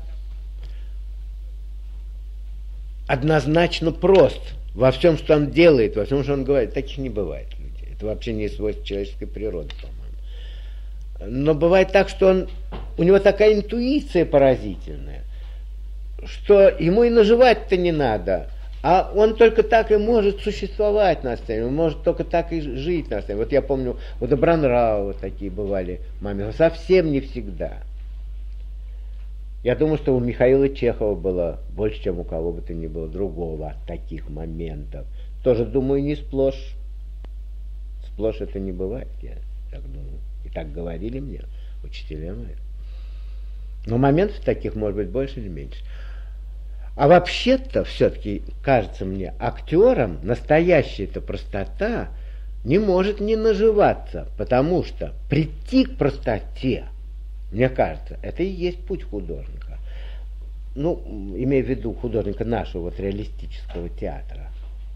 однозначно прост во всем, что он делает, во всем, что он говорит. Таких не бывает людей. Это вообще не свойство человеческой природы, по-моему. Но бывает так, что он, у него такая интуиция поразительная, что ему и наживать-то не надо, а он только так и может существовать на сцене, он может только так и жить на сцене. Вот я помню, у Добронравова вот такие бывали моменты, совсем не всегда. Я думаю, что у Михаила Чехова было больше, чем у кого бы то ни было другого таких моментов. Тоже, думаю, не сплошь. Сплошь это не бывает, я так думаю. И так говорили мне учителя мои. Но моментов таких может быть больше или меньше. А вообще-то, все-таки, кажется мне, актерам настоящая-то простота не может не наживаться, потому что прийти к простоте, мне кажется, это и есть путь художника. Ну, имея в виду художника нашего вот реалистического театра.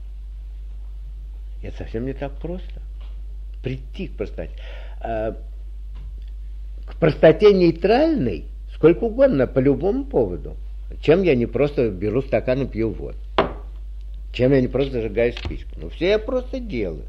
Это совсем не так просто. Прийти к простоте. А, к простоте нейтральной сколько угодно, по любому поводу. Чем я не просто беру стакан и пью воду? Чем я не просто зажигаю спичку? Ну, все я просто делаю.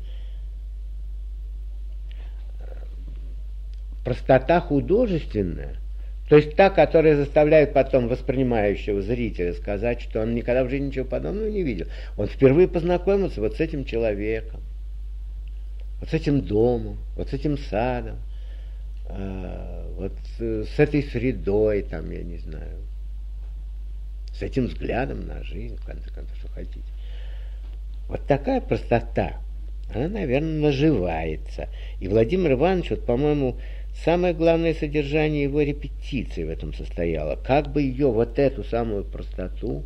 Простота художественная, то есть та, которая заставляет потом воспринимающего зрителя сказать, что он никогда в жизни ничего подобного не видел. Он впервые познакомился вот с этим человеком, вот с этим домом, вот с этим садом, вот с этой средой, там, я не знаю, с этим взглядом на жизнь, в конце концов, что хотите. Вот такая простота, она, наверное, наживается. И Владимир Иванович, вот, по-моему, самое главное содержание его репетиции в этом состояло. Как бы ее, вот эту самую простоту,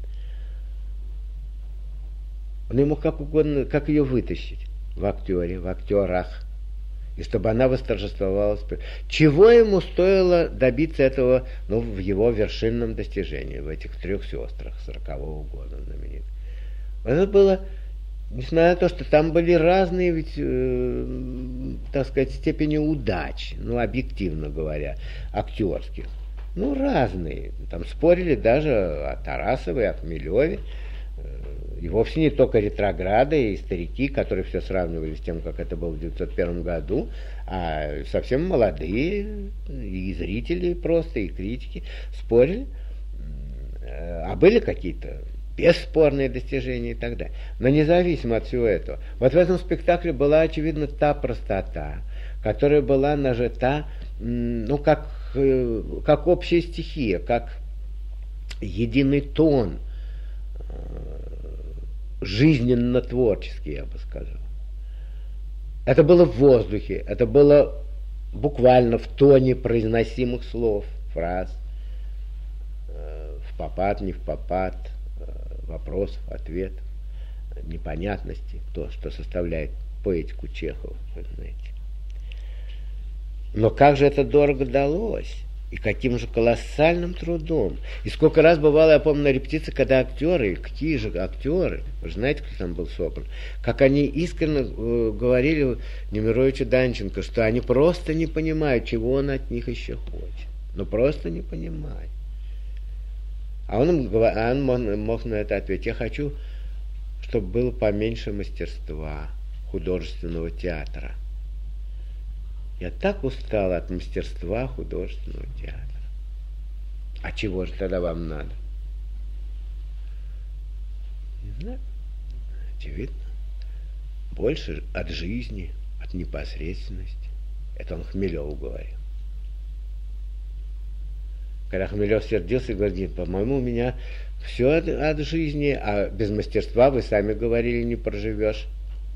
он ему как угодно, как ее вытащить в актере, в актерах, и чтобы она восторжествовала. Чего ему стоило добиться этого, ну, в его вершинном достижении, в этих трех сестрах сорокового года знаменитых. Это было, несмотря на то, что там были разные, ведь, э, так сказать, степени удач, ну, объективно говоря, актерских. Ну, разные. Там спорили даже о Тарасовой, о Хмелеве. И вовсе не только ретрограды и старики, которые все сравнивали с тем, как это было в девятьсот первом году, а совсем молодые, и зрители просто, и критики спорили. А были какие-то бесспорные достижения и так далее. Но независимо от всего этого, вот в этом спектакле была, очевидно, та простота, которая была нажита, ну, как, как общая стихия, как единый тон, жизненно-творческий, я бы сказал. Это было в воздухе, это было буквально в тоне произносимых слов, фраз, в попад, не в попад, вопросов, ответов, непонятности, то, что составляет поэтику Чехова, вы знаете. Но как же это дорого далось? И каким же колоссальным трудом. И сколько раз бывало, я помню, на репетиции, когда актеры, какие же актеры, вы же знаете, кто там был собран, как они искренне э, говорили Немировичу Данченко, что они просто не понимают, чего он от них еще хочет. Ну, просто не понимают. А он, им, а он мог, мог на это ответить: я хочу, чтобы было поменьше мастерства художественного театра. Я так устал от мастерства художественного театра. А чего же тогда вам надо? Не знаю. Очевидно. Больше от жизни, от непосредственности. Это он Хмелеву говорил. Когда Хмелев сердился и говорит: по-моему, у меня все от, от жизни, а без мастерства, вы сами говорили, не проживешь.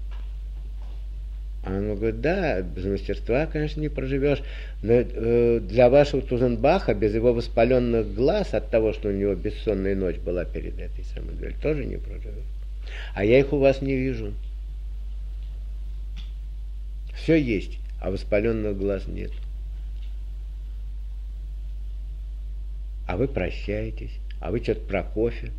А он говорит: да, без мастерства, конечно, не проживешь, но э, для вашего Тузенбаха, без его воспаленных глаз, от того, что у него бессонная ночь была перед этой самой дуэлью, тоже не проживешь. А я их у вас не вижу. Все есть, а воспаленных глаз нет. А вы прощаетесь, а вы что-то про кофе.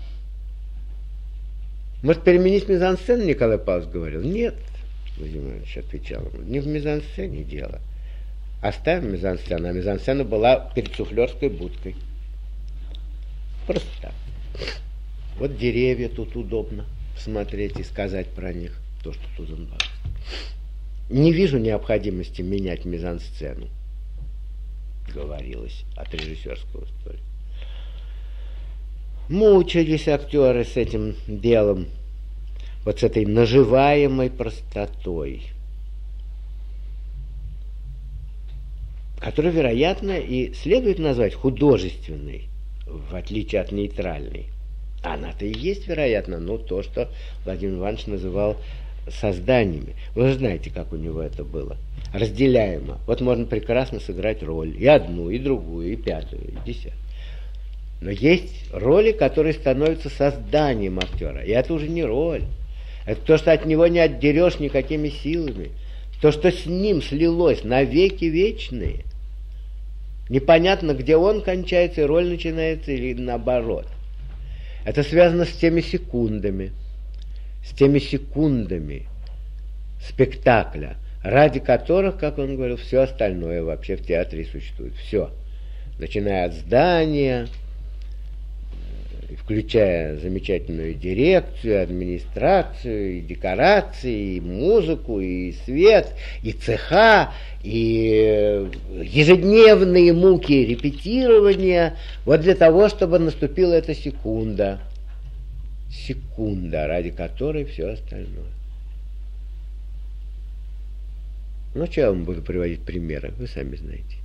Может, переменить мизансцену, Николай Павлович говорил? Нет, Владимир Иванович отвечал ему, не в мизансцене дело. Оставим мизансцену, а мизансцена была перед суфлерской будкой. Просто так. Вот деревья тут удобно смотреть и сказать про них то, что Тузенбах. Не вижу необходимости менять мизансцену, говорилось от режиссерского столика. Мучились актеры с этим делом, вот с этой наживаемой простотой, которую, вероятно, и следует назвать художественной, в отличие от нейтральной. Она-то и есть, вероятно, но то, что Владимир Иванович называл созданиями. Вы же знаете, как у него это было. Разделяемо. Вот можно прекрасно сыграть роль. И одну, и другую, и пятую, и десятую. Но есть роли, которые становятся созданием актера. И это уже не роль. Это то, что от него не отдерешь никакими силами. То, что с ним слилось навеки вечные. Непонятно, где он кончается, и роль начинается, или наоборот. Это связано с теми секундами, с теми секундами спектакля, ради которых, как он говорил, все остальное вообще в театре существует. Все. Начиная от здания, включая замечательную дирекцию, администрацию, и декорации, и музыку, и свет, и цеха, и ежедневные муки репетирования, вот для того, чтобы наступила эта секунда. Секунда, ради которой все остальное. Ну, что я вам буду приводить примеры, вы сами знаете.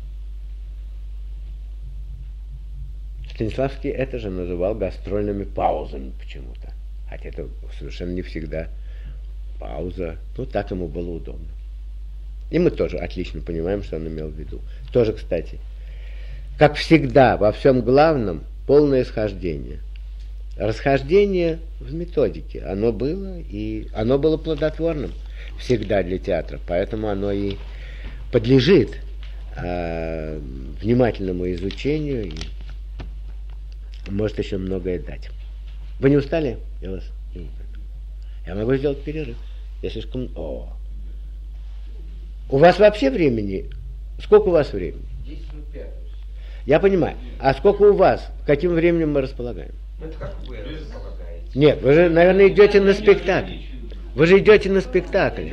Станиславский это же называл гастрольными паузами почему-то. Хотя это совершенно не всегда пауза. Ну, так ему было удобно. И мы тоже отлично понимаем, что он имел в виду. Тоже, кстати, как всегда, во всем главном полное схождение. Расхождение в методике. Оно было, и оно было плодотворным всегда для театра. Поэтому оно и подлежит э, внимательному изучению и может еще многое дать. Вы не устали? Я вас не устал. Я могу сделать перерыв. Я слишком... О. У вас вообще времени? Сколько у вас времени? десять минут пять. Я понимаю. А сколько у вас? Каким временем мы располагаем? Это как вы располагаете? Нет, вы же, наверное, идете на спектакль. Вы же идете на спектакль.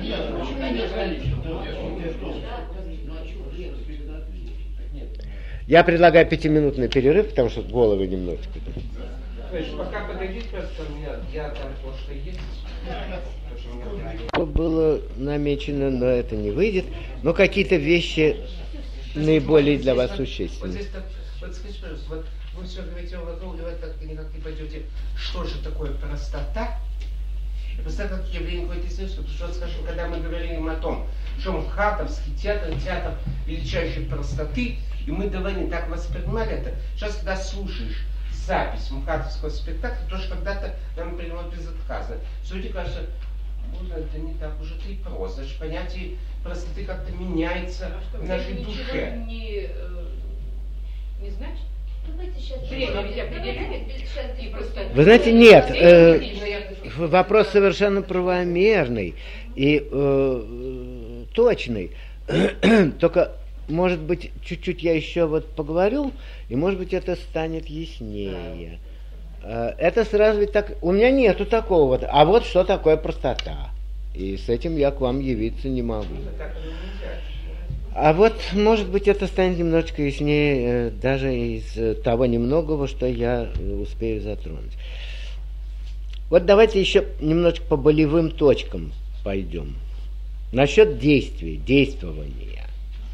Я предлагаю пятиминутный перерыв, потому что головы немножечко. То есть пока подойдите, просто у меня, я там то, что есть. Что было намечено, но это не выйдет. Но какие-то вещи наиболее для вас существенны. Вот здесь так, вот скажите, пожалуйста, вот вы все говорите, вокруг, и вы так никак не пойдете, что же такое простота? Простота как явление какое-то естественное, потому что, скажем, когда мы говорим о том, что МХАТовский театр, театр величайшей простоты, и мы довольно так воспринимали это. Сейчас, когда слушаешь запись МХАТовского спектакля, то, что когда-то нам принимало безотказно. Все-таки кажется, можно, это не так уже и просто. Значит, понятие простоты как-то меняется а в нашей душе. Не, э, не значит? Давайте сейчас... Время ведь определяет. Вы знаете, нет, э, вопрос совершенно правомерный и э, точный. Только, может быть, чуть-чуть я еще вот поговорю, и, может быть, это станет яснее. Э, это сразу ведь так... У меня нету такого вот. А вот что такое простота. И с этим я к вам явиться не могу. А вот, может быть, это станет немножечко яснее э, даже из того немногого, что я успею затронуть. Вот давайте еще немножечко по болевым точкам пойдем. Насчет действия, действования.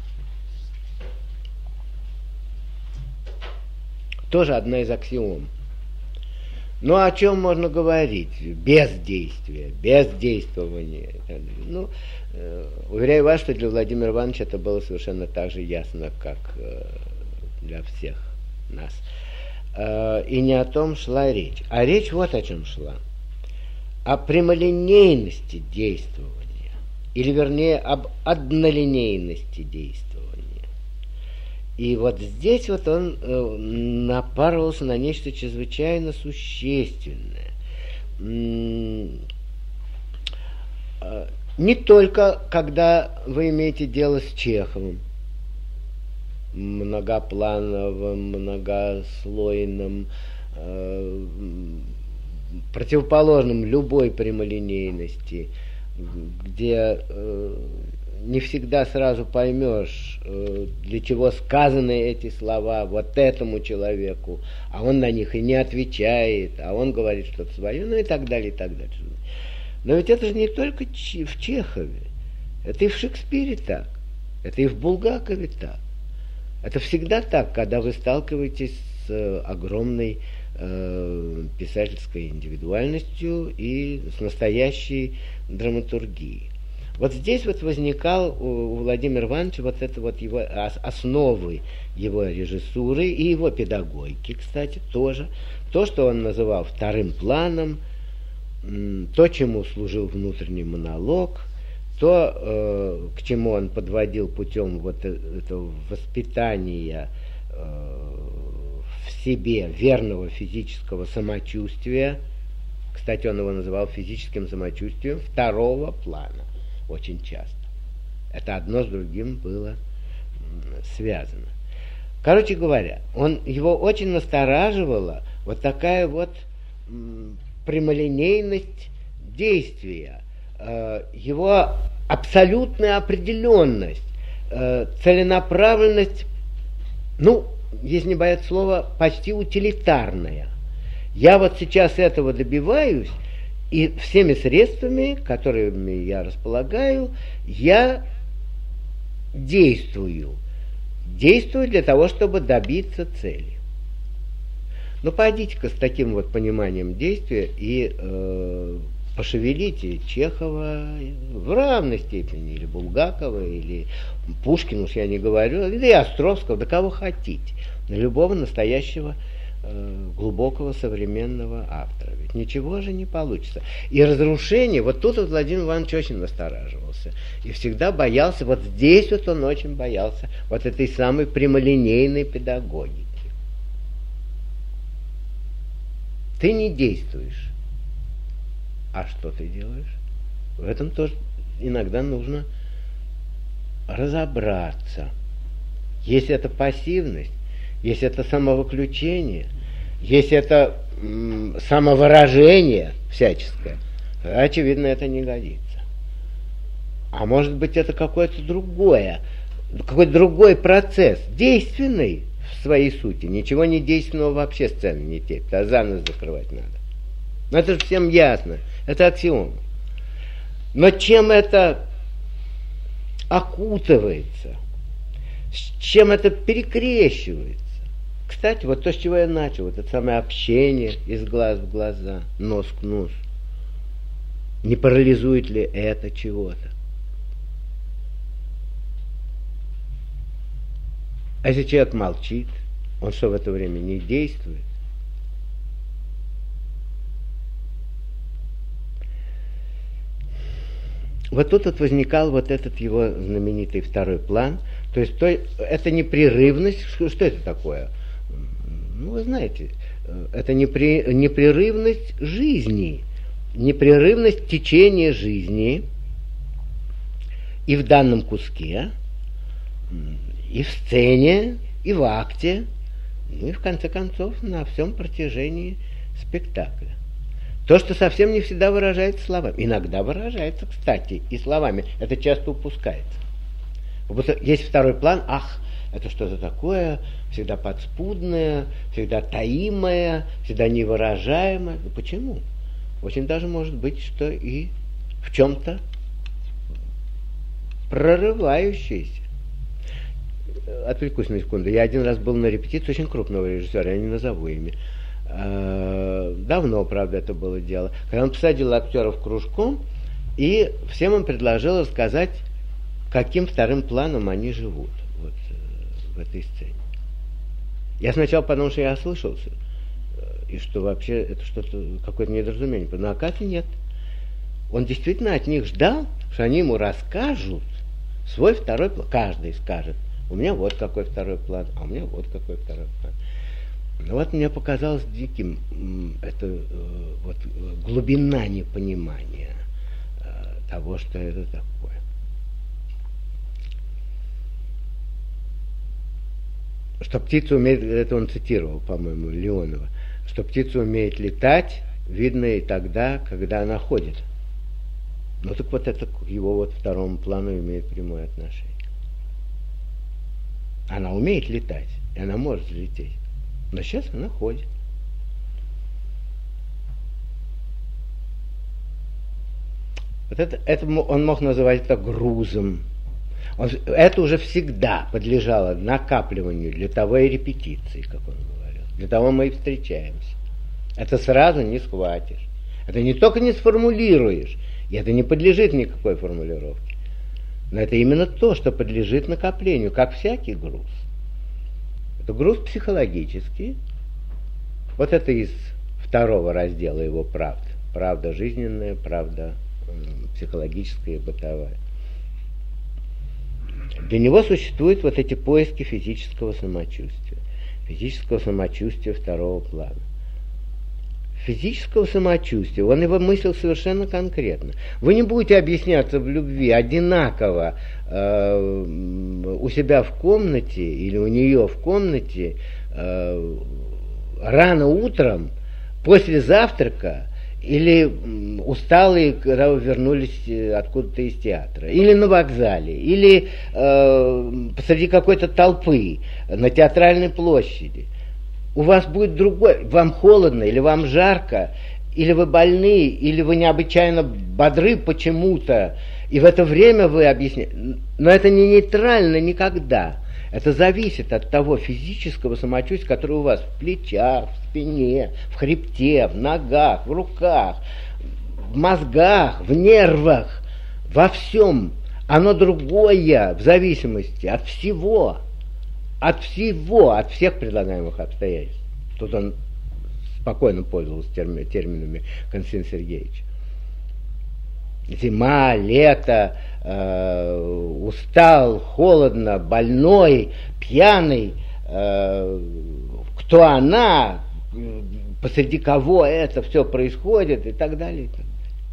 Тоже одна из аксиом. Ну, о чем можно говорить? Без действия, без действования. Ну, э, уверяю вас, что для Владимира Ивановича это было совершенно так же ясно, как э, для всех нас. Э, и не о том шла речь. А речь вот о чем шла. О прямолинейности действования. Или, вернее, об однолинейности действования. И вот здесь вот он э, напарывался на нечто чрезвычайно существенное. М- э, не только когда вы имеете дело с Чеховым, многоплановым, многослойным, э, противоположным любой прямолинейности, где э, не всегда сразу поймешь, э, для чего сказаны эти слова вот этому человеку, а он на них и не отвечает, а он говорит что-то свое, ну и так далее, и так далее. Но ведь это же не только в Чехове, это и в Шекспире так, это и в Булгакове так. Это всегда так, когда вы сталкиваетесь с э, огромной э, писательской индивидуальностью и с настоящей драматургией. Вот здесь вот возникал у, у Владимира Ивановича вот это вот его основы его режиссуры и его педагогики, кстати, тоже. То, что он называл вторым планом, м, то, чему служил внутренний монолог, то, э, к чему он подводил путем вот этого воспитания э, в себе верного физического самочувствия. Кстати, он его называл физическим самочувствием второго плана очень часто. Это одно с другим было связано. Короче говоря, он, его очень настораживала вот такая вот м, прямолинейность действия, э, его абсолютная определенность, э, целенаправленность, ну, если не бояться слова, почти утилитарная. Я вот сейчас этого добиваюсь, и всеми средствами, которыми я располагаю, я действую. Действую для того, чтобы добиться цели. Ну, пойдите-ка с таким вот пониманием действия и э, пошевелите Чехова в равной степени, или Булгакова, или Пушкина, уж я не говорю, или Островского, да кого хотите, любого настоящего э, глубокого современного автора. Ведь ничего же не получится. И разрушение, вот тут вот Владимир Иванович очень настораживался. И всегда боялся, вот здесь вот он очень боялся вот этой самой прямолинейной педагогики. Ты не действуешь. А что ты делаешь? В этом тоже иногда нужно разобраться. Если это пассивность, если это самовыключение, если это м, самовыражение всяческое, очевидно, это не годится. А может быть, это какое-то другое, какой-то другой процесс, действенный в своей сути. Ничего не действенного вообще сцены не терпит, а занавес закрывать надо. Но это же всем ясно, это аксиома. Но чем это окутывается, с чем это перекрещивается? Кстати, вот то, с чего я начал, вот это самое общение из глаз в глаза, нос к носу. Не парализует ли это чего-то? А если человек молчит, он что, в это время не действует? Вот тут вот возникал вот этот его знаменитый второй план. То есть то, это непрерывность. Что, что это такое? Ну, вы знаете, это непри, непрерывность жизни, непрерывность течения жизни и в данном куске, и в сцене, и в акте, ну и в конце концов на всем протяжении спектакля. То, что совсем не всегда выражается словами. Иногда выражается, кстати, и словами. Это часто упускается. Вот есть второй план, ах, это что-то такое, всегда подспудное, всегда таимое, всегда невыражаемое. Ну почему? Очень даже может быть, что и в чем-то прорывающееся. Отвлекусь на секунду. Я один раз был на репетиции очень крупного режиссера, я не назову имя. Давно, правда, это было дело. Когда он посадил актеров кружком и всем им предложил рассказать, каким вторым планом они живут вот, в этой сцене. Я сначала подумал, что я ослышался, и что вообще это что-то, какое-то недоразумение. Но оказывается нет. Он действительно от них ждал, что они ему расскажут свой второй план. Каждый скажет, У меня вот какой второй план, а у меня вот какой второй план. Ну вот мне показалось диким это вот глубина непонимания того, что это такое. Что птица умеет, это он цитировал, по-моему, Леонова, что птица умеет летать, видно и тогда, когда она ходит. Ну так вот это к его вот второму плану имеет прямое отношение. Она умеет летать, и она может лететь. Но сейчас она ходит. Вот это, это он мог называть это грузом. Он, это уже всегда подлежало накапливанию для того и репетиции, как он говорил. Для того мы и встречаемся. Это сразу не схватишь. Это не только не сформулируешь, и это не подлежит никакой формулировке. Но это именно то, что подлежит накоплению, как всякий груз. Это груз психологический. Вот это из второго раздела его правд. Правда жизненная, правда психологическая и бытовая. Для него существуют вот эти поиски физического самочувствия. Физического самочувствия второго плана. Физического самочувствия, он его мыслил совершенно конкретно. Вы не будете объясняться в любви одинаково э, у себя в комнате или у нее в комнате э, рано утром, после завтрака, или усталые, когда вы вернулись откуда-то из театра, или на вокзале, или э, посреди какой-то толпы на театральной площади. У вас будет другой, вам холодно, или вам жарко, или вы больны, или вы необычайно бодры почему-то, и в это время вы объясняете. Но это не нейтрально никогда. Это зависит от того физического самочувствия, которое у вас в плечах, в спине, в хребте, в ногах, в руках, в мозгах, в нервах, во всем. Оно другое в зависимости от всего. От всего, от всех предлагаемых обстоятельств. Тут он спокойно пользовался терми, терминами Константина Сергеевича. Зима, лето, э, устал, холодно, больной, пьяный. Э, кто она, посреди кого это все происходит и так далее. И так далее.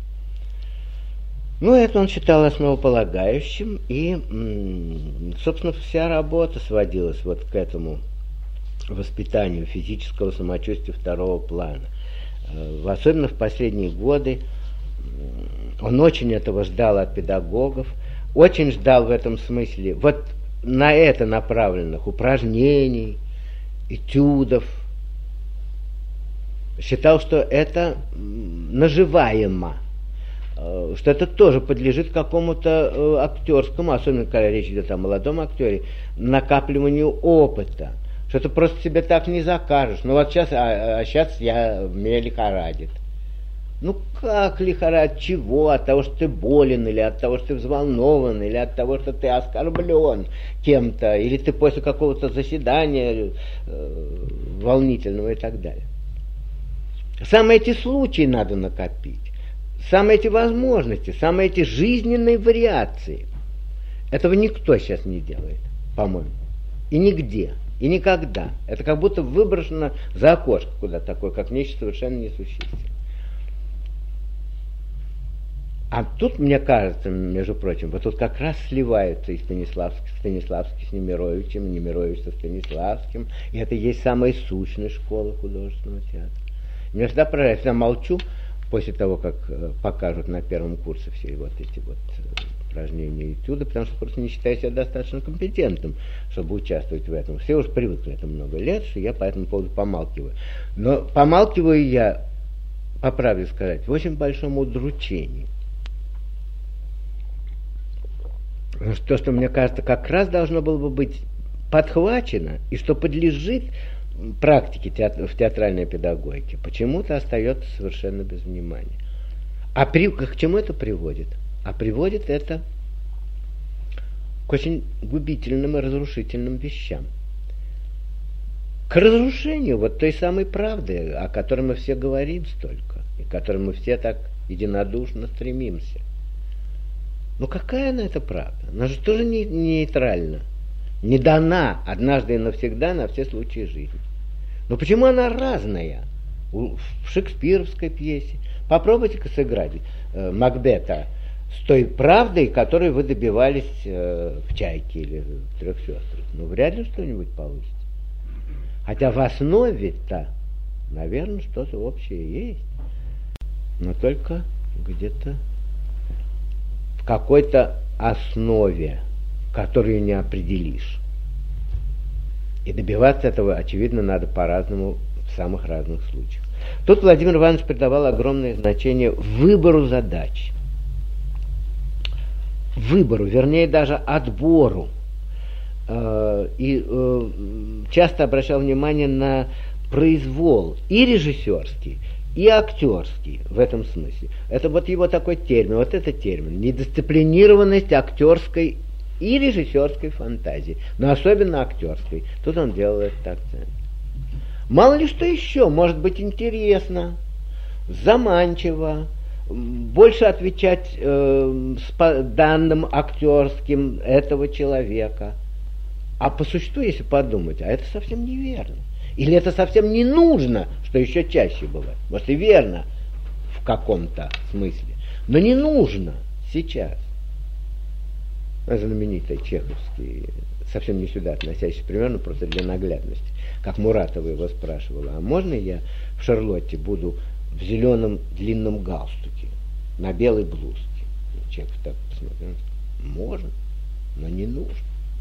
Ну, это он считал основополагающим, и, собственно, вся работа сводилась вот к этому воспитанию физического самочувствия второго плана. Особенно в последние годы он очень этого ждал от педагогов, очень ждал в этом смысле вот на это направленных упражнений, этюдов. Считал, что это наживаемо, что это тоже подлежит какому-то э, актерскому, особенно когда речь идет о молодом актере, накапливанию опыта. Что ты просто себе так не закажешь. Ну вот сейчас, а, а сейчас я, меня лихорадит. Ну как лихорадит? От чего? От того, что ты болен, или от того, что ты взволнован, или от того, что ты оскорблен кем-то, или ты после какого-то заседания э, волнительного и так далее. Самые эти случаи надо накопить. Самые эти возможности, самые эти жизненные вариации. Этого никто сейчас не делает, по-моему. И нигде, и никогда. Это как будто выброшено за окошко куда-то такое, как нечто совершенно несущественное. А тут, мне кажется, между прочим, вот тут как раз сливаются и Станиславский, Станиславский с Немировичем, Немирович со Станиславским. И это и есть самая сущность школы художественного театра. Мне всегда поражает, я молчу, после того, как э, покажут на первом курсе все вот эти вот э, упражнения и этюды, потому что просто не считаю себя достаточно компетентным, чтобы участвовать в этом. Все уже привыкли это много лет, что я по этому поводу помалкиваю. Но помалкиваю я, по правде сказать, в очень большом удручении. Потому что то, что мне кажется, как раз должно было бы быть подхвачено, и что подлежит практики театр, в театральной педагогике, почему-то остается совершенно без внимания. А при, к чему это приводит? А приводит это к очень губительным и разрушительным вещам. К разрушению вот той самой правды, о которой мы все говорим столько, и к которой мы все так единодушно стремимся. Ну какая она эта правда? Она же тоже не, не нейтральна. не дана однажды и навсегда на все случаи жизни. Но почему она разная? В шекспировской пьесе. Попробуйте-ка сыграть э, Макбета с той правдой, которой вы добивались э, в «Чайке» или в «Трех сестрах». Ну, вряд ли что-нибудь получится. Хотя в основе-то, наверное, что-то общее есть. Но только где-то в какой-то основе, которую не определишь. И добиваться этого, очевидно, надо по-разному в самых разных случаях. Тут Владимир Иванович придавал огромное значение выбору задач. Выбору, вернее, даже отбору. И часто обращал внимание на произвол и режиссерский, и актерский в этом смысле. Это вот его такой термин, вот это термин. Недисциплинированность актерской и режиссерской фантазии, но особенно актерской. Тут он делал этот акцент. Мало ли что еще может быть интересно, заманчиво, больше отвечать э, с данным актерским этого человека. А по существу, если подумать, а это совсем неверно. Или это совсем не нужно, что еще чаще бывает. Может и верно в каком-то смысле, но не нужно сейчас. Знаменитый чеховский, совсем не сюда относящийся, примерно просто для наглядности. Как Муратова его спрашивала, а можно я в Шарлотте буду в зеленом длинном галстуке, на белой блузке? Чехов так посмотрел, можно, но не нужно.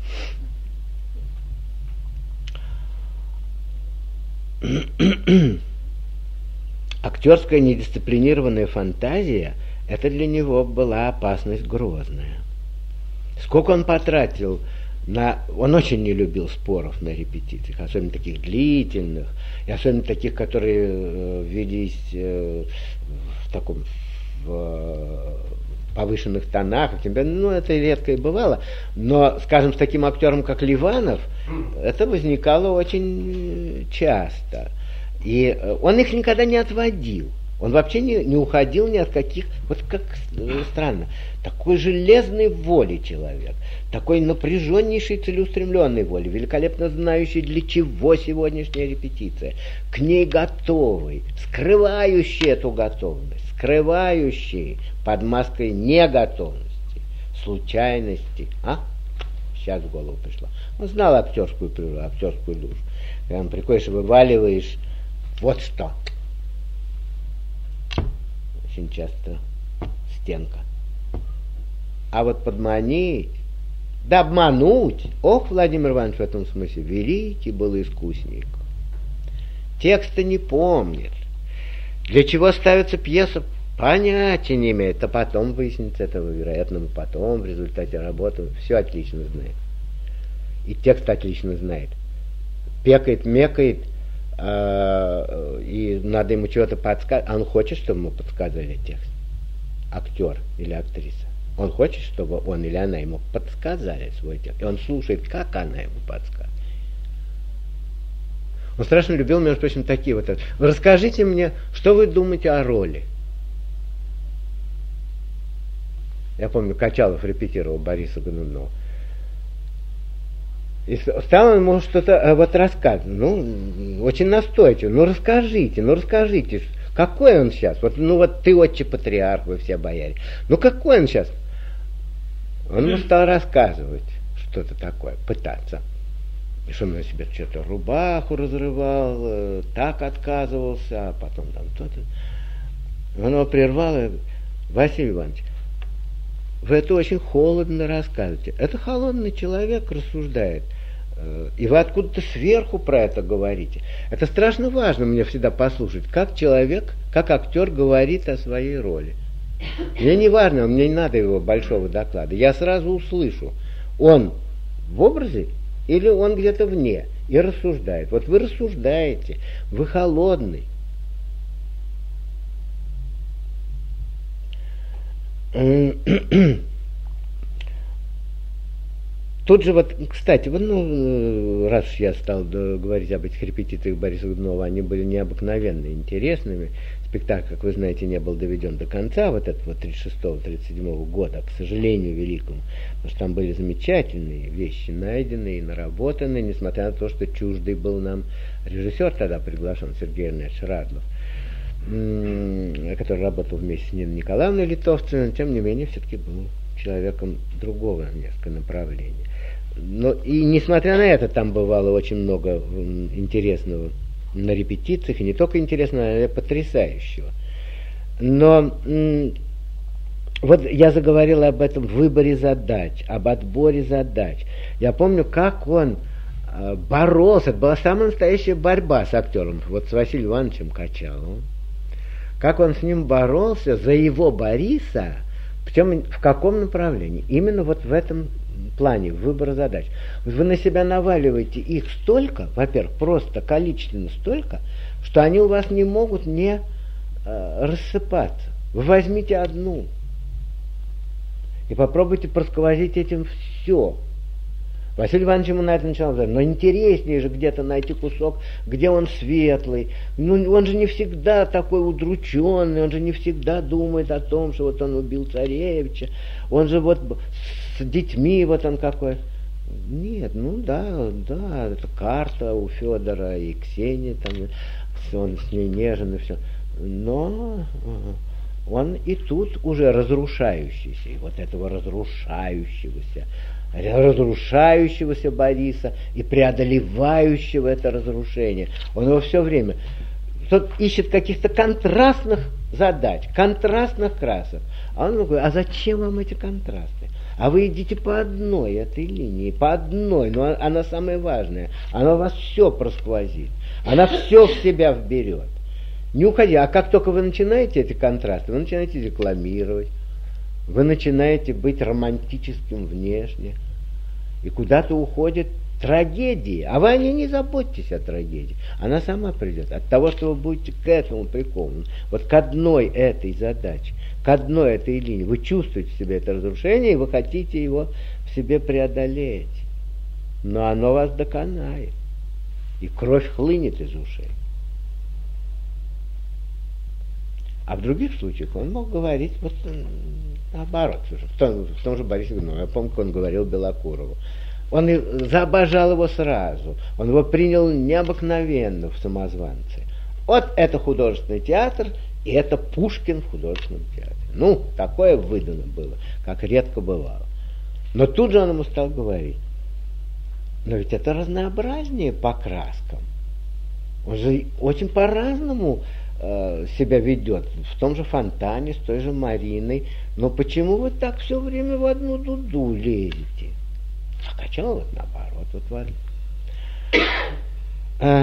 Актерская недисциплинированная фантазия, это для него была опасность грозная. Сколько он потратил на... Он очень не любил споров на репетициях, особенно таких длительных, и особенно таких, которые э, велись э, в таком в, э, повышенных тонах. Ну, это редко и бывало. Но, скажем, с таким актером, как Ливанов, это возникало очень часто. И он их никогда не отводил. Он вообще не, не уходил ни от каких... Вот как странно. Такой железной воли человек. Такой напряженнейшей, целеустремленной воли. Великолепно знающий, для чего сегодняшняя репетиция. К ней готовый. Скрывающий эту готовность. Скрывающий под маской неготовности. Случайности. А? Сейчас в голову пришло. Он знал актерскую природу, актерскую душу. Когда он приходишь и вываливаешь вот что. Очень часто стенка. А вот подманить, да обмануть, ох, Владимир Иванович в этом смысле великий был искусник. Текста не помнит. Для чего ставится пьеса, понятия не имеет. А потом выяснится этого, вероятно, потом в результате работы все отлично знает. И текст отлично знает. Пекает, мекает, э, и надо ему чего-то подсказать. А он хочет, чтобы ему подсказали текст? Актер или актриса. Он хочет, чтобы он или она ему подсказали свой текст. И он слушает, как она ему подсказывает. Он страшно любил, между прочим, такие вот. Расскажите мне, что вы думаете о роли? Я помню, Качалов репетировал Бориса Годунова. И стал ему что-то вот рассказывать. Ну, очень настойчиво. Ну, расскажите, ну, расскажите, какой он сейчас? Вот, ну, вот ты отче патриарх, вы все бояре. Ну, какой он сейчас? Он ему стал рассказывать что-то такое, пытаться. И что он на себе что-то рубаху разрывал, так отказывался, а потом там то-то. Он его прервал и говорит: Василий Иванович, вы это очень холодно рассказываете. Это холодный человек рассуждает. И вы откуда-то сверху про это говорите. Это страшно важно мне всегда послушать, как человек, как актер говорит о своей роли. Мне не важно, мне не надо его большого доклада. Я сразу услышу, он в образе или он где-то вне, и рассуждает. Вот вы рассуждаете, вы холодный. тут же вот, кстати, вот, ну, раз я стал говорить об этих репетициях Бориса Годунова, они были необыкновенно интересными. Спектакль, как вы знаете, не был доведен до конца, вот этого тридцать шестого тридцать седьмого года, к сожалению, великому, потому что там были замечательные вещи найдены и наработаны, несмотря на то, что чуждый был нам режиссер тогда приглашен, Сергей Эрнестович Радлов, который работал вместе с Ниной Николаевной Литовцевой, но тем не менее все-таки был человеком другого несколько направления. Но и несмотря на это, там бывало очень много интересного на репетициях, и не только интересного, но и потрясающего. Но м- вот я заговорил об этом выборе задач, об отборе задач. Я помню, как он э, боролся, это была самая настоящая борьба с актером, вот с Василием Ивановичем Качаловым. Как он с ним боролся за его Бориса, причем в каком направлении? Именно вот в этом плане выбора задач. Вы на себя наваливаете их столько, во-первых, просто количественно столько, что они у вас не могут не э, рассыпаться. Вы возьмите одну и попробуйте просквозить этим все. Василий Иванович ему на это начал говорить, но интереснее же где-то найти кусок, где он светлый. Ну, он же не всегда такой удрученный, он же не всегда думает о том, что вот он убил царевича, он же вот с детьми вот он какой. Нет, ну да, да, это карта у Федора и Ксении, там, он с ней нежен и все. Но он и тут уже разрушающийся, и вот этого разрушающегося, разрушающегося Бориса и преодолевающего это разрушение. Он его все время тот ищет каких-то контрастных задач, контрастных красок. А он говорит, а зачем вам эти контрасты? А вы идите по одной этой линии, по одной, но она самая важная. Она вас все просквозит, она все в себя вберет. Не уходи. А как только вы начинаете эти контрасты, вы начинаете рекламировать, вы начинаете быть романтическим внешне, и куда-то уходит трагедия. А вы о ней не заботьтесь о трагедии. Она сама придет. От того, что вы будете к этому прикованы, вот к одной этой задаче, к одной этой линии, вы чувствуете в себе это разрушение, и вы хотите его в себе преодолеть. Но оно вас доконает. И кровь хлынет из ушей. А в других случаях он мог говорить вот наоборот. В том, в том же Борисе Годунове. Я помню, как он говорил Белокурову. Он и заобожал его сразу. Он его принял необыкновенно в «Самозванце». Вот это художественный театр, и это Пушкин в художественном театре. Ну, такое выдано было, как редко бывало. Но тут же он ему стал говорить, но ведь это разнообразнее по краскам. Он же очень по-разному э, себя ведет. В том же Фонтане, с той же Мариной. Но почему вы так все время в одну дуду лезете? А Качалов вот наоборот, вот варит. А,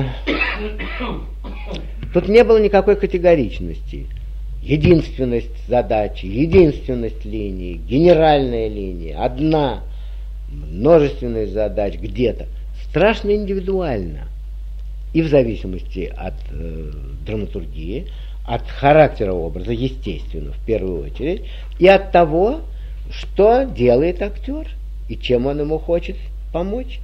тут не было никакой категоричности. Единственность задачи, единственность линии, генеральная линия, одна, множественность задач где-то. Страшно индивидуально. И в зависимости от э, драматургии, от характера образа, естественно, в первую очередь, и от того, что делает актер, и чем он ему хочет помочь.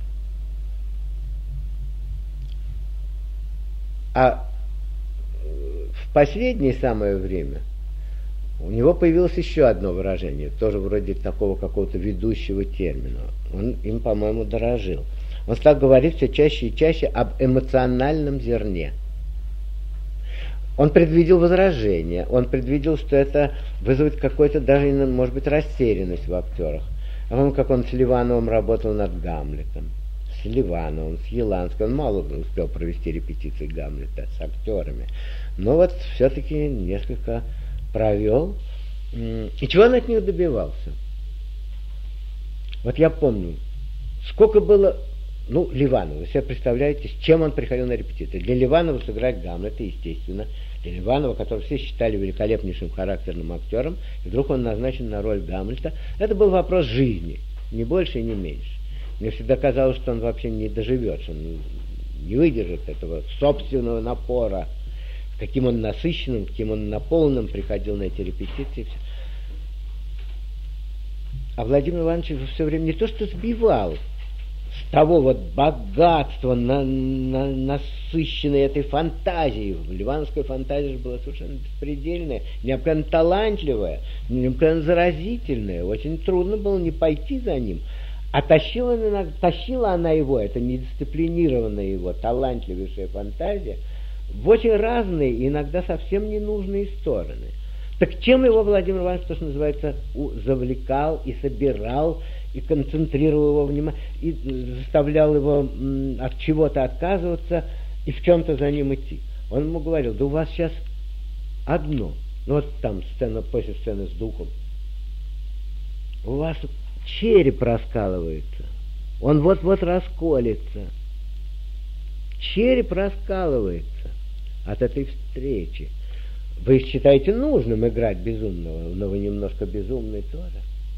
А в последнее самое время у него появилось еще одно выражение, тоже вроде такого какого-то ведущего термина. Он им, по-моему, дорожил. Он стал говорить все чаще и чаще об эмоциональном зерне. Он предвидел возражение, он предвидел, что это вызовет какую-то даже, может быть, растерянность в актерах. А помню, как он с Ливановым работал над Гамлетом. С Ливановым, с Еланским. Он мало успел провести репетиции Гамлета с актерами. Но вот все-таки несколько провел. И чего он от них добивался? Вот я помню, сколько было... Ну, Ливанов, вы себе представляете, с чем он приходил на репетиции. Для Ливанова сыграть Гамлета, естественно. Для Ливанова, которого все считали великолепнейшим характерным актером, и вдруг он назначен на роль Гамлета. Это был вопрос жизни, не больше и не меньше. Мне всегда казалось, что он вообще не доживет, что он не выдержит этого собственного напора, каким он насыщенным, каким он наполненным приходил на эти репетиции. А Владимир Иванович все время не то что сбивал с того вот богатства, на, на, насыщенной этой фантазией. Ливанская фантазия же была совершенно беспредельная, необыкновенно талантливая, необыкновенно заразительная. Очень трудно было не пойти за ним. А тащила она, тащила она его, эта недисциплинированная его, талантливейшая фантазия, в очень разные, иногда совсем ненужные стороны. Так чем его Владимир Иванович, то, что называется, завлекал и собирал, и концентрировал его внимание, и заставлял его м, от чего-то отказываться и в чем-то за ним идти. Он ему говорил: да у вас сейчас одно, ну вот там сцена, после сцены с духом, у вас череп раскалывается, он вот-вот расколется. Череп раскалывается от этой встречи. Вы считаете нужным играть безумного, но вы немножко безумный тоже.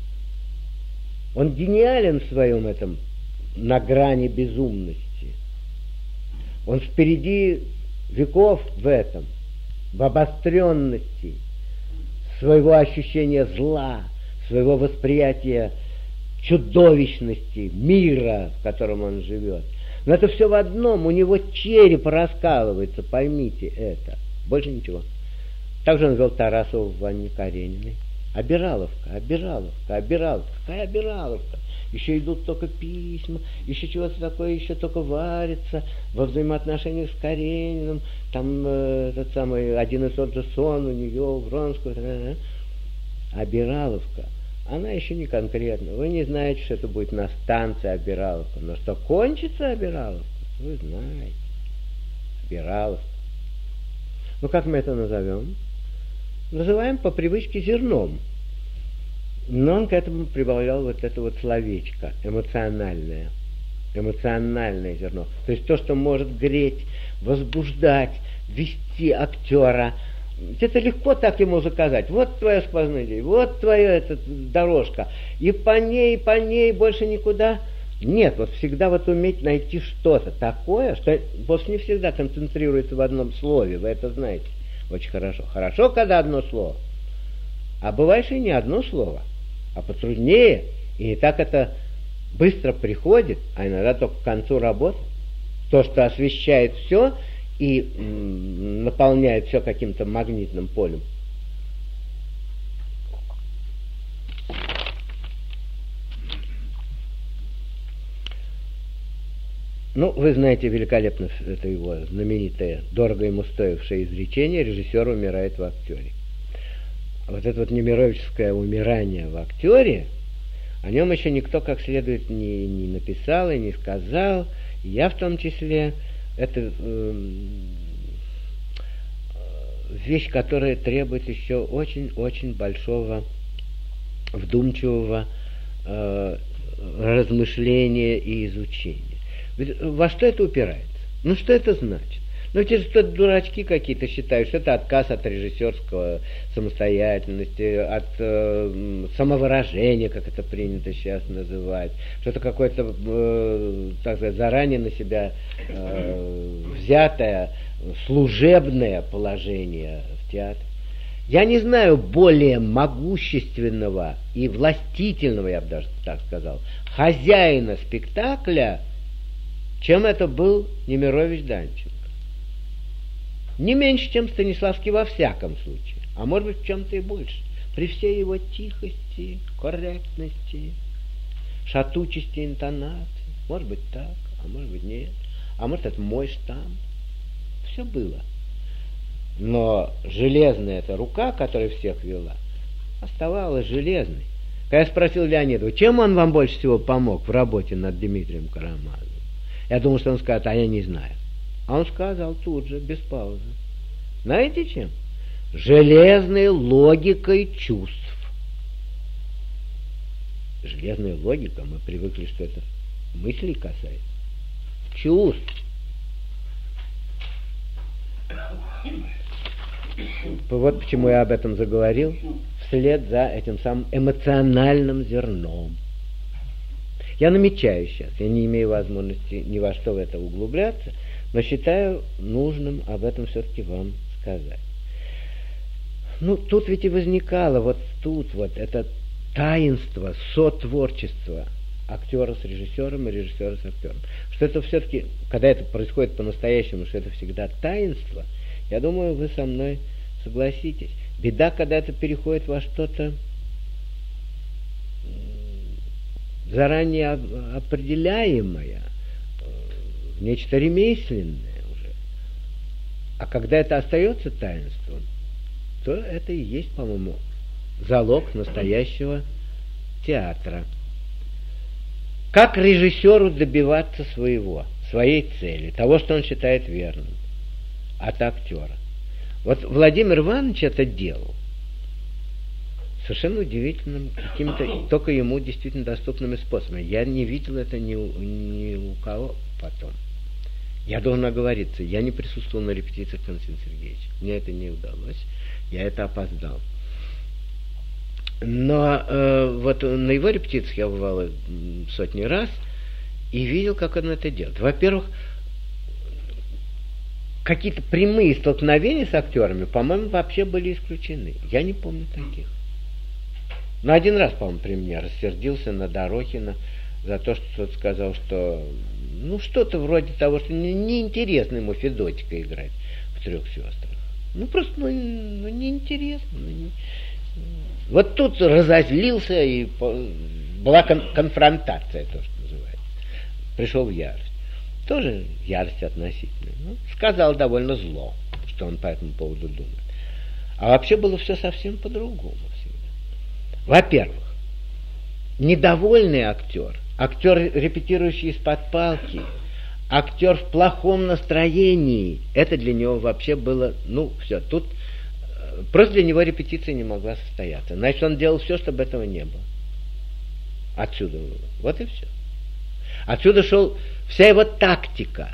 Он гениален в своем этом, на грани безумности. Он впереди веков в этом, в обостренности своего ощущения зла, своего восприятия чудовищности мира, в котором он живет. Но это все в одном, у него череп раскалывается, поймите это. Больше ничего. Также он вел Тарасова в Анне Карениной. Обираловка, Обираловка, Обираловка. Какая Обираловка? Еще идут только письма, еще чего-то такое еще только варится во взаимоотношениях с Карениным. Там э, этот самый один и тот же сон у нее, у Вронского. Обираловка. Она еще не конкретна. Вы не знаете, что это будет на станции Обираловка. Но что кончится Обираловка, вы знаете. Обираловка. Ну, как мы это назовем? Называем по привычке зерном. Но он к этому прибавлял вот это вот словечко. Эмоциональное. Эмоциональное зерно. То есть то, что может греть, возбуждать, вести актера. Это легко так ему заказать. Вот твоя сквозная идея, вот твоя эта дорожка. И по ней, и по ней больше никуда. Нет, вот всегда вот уметь найти что-то такое, что босс не всегда концентрируется в одном слове. Вы это знаете очень хорошо. Хорошо, когда одно слово. А бывает и не одно слово, а потруднее. И не так это быстро приходит, а иногда только к концу работы. То, что освещает все и м, наполняет все каким-то магнитным полем. Ну, вы знаете великолепно это его знаменитое, дорого ему стоившее изречение: режиссер умирает в актере. Вот это вот немировическое умирание в актере, о нем еще никто как следует не, не написал и не сказал, и я в том числе. Это э, вещь, которая требует еще очень-очень большого вдумчивого э, размышления и изучения. Ведь во что это упирается? Ну, что это значит? Ну, эти же дурачки какие-то считают, что это отказ от режиссерского самостоятельности, от э, самовыражения, как это принято сейчас называть, что это какое-то, э, так сказать, заранее на себя э, взятое служебное положение в театре. Я не знаю более могущественного и властительного, я бы даже так сказал, хозяина спектакля, чем это был Немирович Данченко. Не меньше, чем Станиславский во всяком случае, а может быть в чем-то и больше. При всей его тихости, корректности, шатучести интонации. Может быть так, а может быть нет. А может это мой штамп. Все было. Но железная эта рука, которая всех вела, оставалась железной. Когда я спросил Леонидова, чем он вам больше всего помог в работе над Дмитрием Карамазовым, я думал, что он скажет: а я не знаю. А он сказал тут же, без паузы. Знаете чем? Железной логикой чувств. Железная логика, мы привыкли, что это мыслей касается. Чувств. Вот почему я об этом заговорил, вслед за этим самым эмоциональным зерном. Я намечаю сейчас, я не имею возможности ни во что в это углубляться, но считаю нужным об этом все-таки вам сказать. Ну, тут ведь и возникало вот тут вот это таинство, сотворчество актера с режиссером и режиссера с актером. Что это все-таки, когда это происходит по-настоящему, что это всегда таинство, я думаю, вы со мной согласитесь. Беда, когда это переходит во что-то заранее определяемое, нечто ремесленное уже. А когда это остается таинством, то это и есть, по-моему, залог настоящего театра. Как режиссеру добиваться своего, своей цели, того, что он считает верным, от актера? Вот Владимир Иванович это делал совершенно удивительным, какими-то только ему действительно доступными способами. Я не видел это ни у, ни у кого потом. Я должен оговориться, я не присутствовал на репетициях Константина Сергеевича. Мне это не удалось, я это опоздал. Но э, вот на его репетициях я бывал сотни раз и видел, как он это делает. Во-первых, какие-то прямые столкновения с актерами, по-моему, вообще были исключены. Я не помню таких. Но один раз, по-моему, при мне рассердился на Дорохина за то, что тот сказал, что ну что-то вроде того, что неинтересно ему Федотика играть в «Трех сестрах». Ну просто ну, ну, неинтересно. Ну, не... Вот тут разозлился, и была кон- конфронтация, то, что называется. Пришел в ярость. Тоже ярость относительная. Ну, сказал довольно зло, что он по этому поводу думает. А вообще было все совсем по-другому всегда. Во-первых, недовольный актер, актер, репетирующий из-под палки, актер в плохом настроении, это для него вообще было, ну, все, тут просто для него репетиция не могла состояться. Значит, он делал все, чтобы этого не было. Отсюда. Вот и все. Отсюда шел вся его тактика.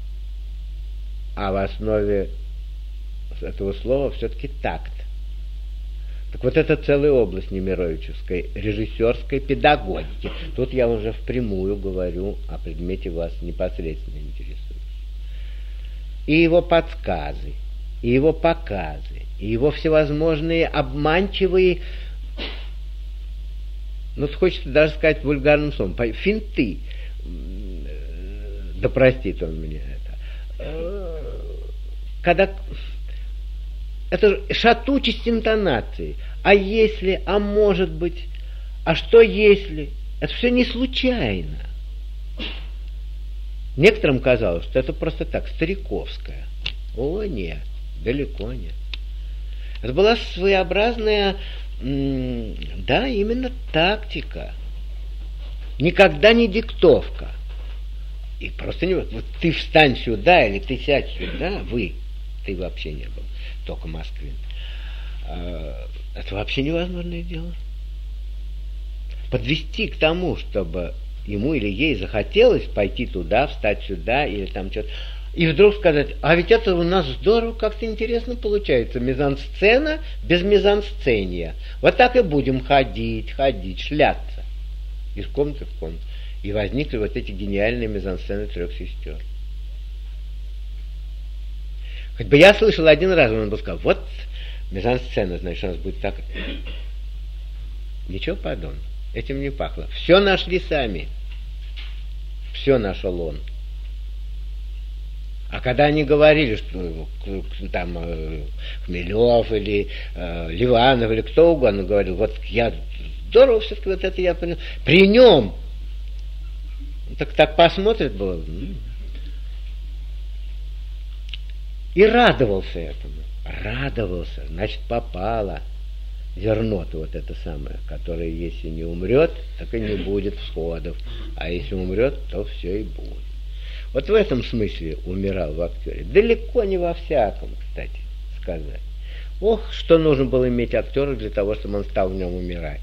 А в основе этого слова все-таки такт. Так вот это целая область немировичевской, режиссерской педагогики. Тут я уже впрямую говорю о предмете вас непосредственно интересующем. И его подсказы, и его показы, и его всевозможные обманчивые, ну, хочется даже сказать вульгарным словом, финты. Да простит он мне это. Когда... Это шатучесть интонации. А если, а может быть, а что если? Это все не случайно. Некоторым казалось, что это просто так, стариковское. О, нет, далеко нет. Это была своеобразная, да, именно тактика. Никогда не диктовка. И просто не... Вот ты встань сюда, или ты сядь сюда, вы, ты вообще не был, только Москвин. Это вообще невозможное дело. Подвести к тому, чтобы ему или ей захотелось пойти туда, встать сюда, или там что-то, и вдруг сказать, а ведь это у нас здорово, как-то интересно получается. Мизансцена без мизансцения. Вот так и будем ходить, ходить, шляться из комнаты в комнату. И возникли вот эти гениальные мизансцены «Трех сестер». Хоть бы я слышал один раз, он бы сказал, вот мизансцена, значит, у нас будет так. Ничего подобного. Этим не пахло. Все нашли сами. Все нашел он. А когда они говорили, что там Хмелев или э, Ливанов или кто угодно говорил, вот я здорово все-таки вот это я понял. При нем так, так посмотрит было. И радовался этому. Радовался. Значит, попало зерно-то вот это самое, которое, если не умрет, так и не будет всходов. А если умрет, то все и будет. Вот в этом смысле умирал в актере. Далеко не во всяком, кстати, сказать. Ох, что нужно было иметь актера для того, чтобы он стал в нем умирать.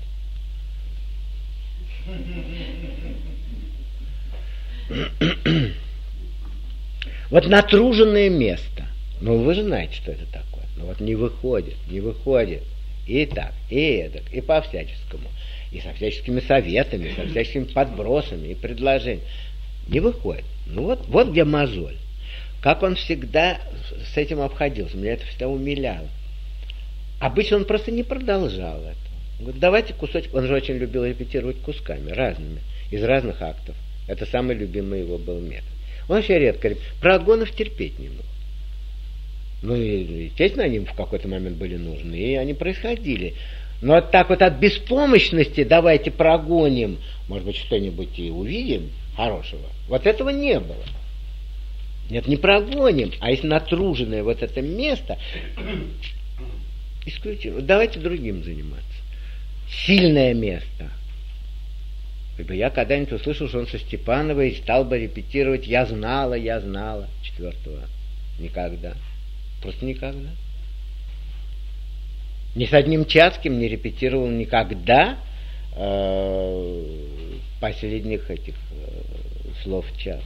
Вот натруженное место. Ну, вы же знаете, что это такое. Ну, вот не выходит, не выходит. И так, и эдак, и по-всяческому. И со всяческими советами, со всяческими подбросами и предложениями. Не выходит. Ну, вот, вот где мозоль. Как он всегда с этим обходился. Меня это всегда умиляло. Обычно он просто не продолжал это. Он говорит, давайте кусочек. Он же очень любил репетировать кусками, разными. из разных актов. Это самый любимый его был метод. Он вообще редко, прогонов терпеть не мог. Ну и, естественно, они в какой-то момент были нужны, и они происходили. Но вот так вот от беспомощности давайте прогоним, может быть, что-нибудь и увидим хорошего. Вот этого не было. Нет, не прогоним, а если натруженное вот это место, исключим. Давайте другим заниматься. Сильное место. Ибо я когда-нибудь услышал, что он со Степановой стал бы репетировать «Я знала, я знала» четвертого. Никогда. Просто никогда. Ни с одним Чацким не репетировал никогда э, последних этих э, слов Чацкого.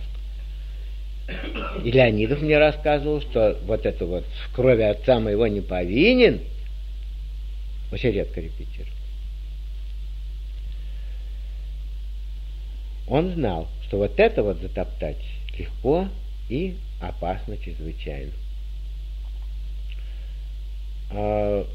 И Леонидов мне рассказывал, что вот это вот «в крови отца моего не повинен» очень редко репетировал. Он знал, что вот это вот затоптать легко и опасно чрезвычайно. А,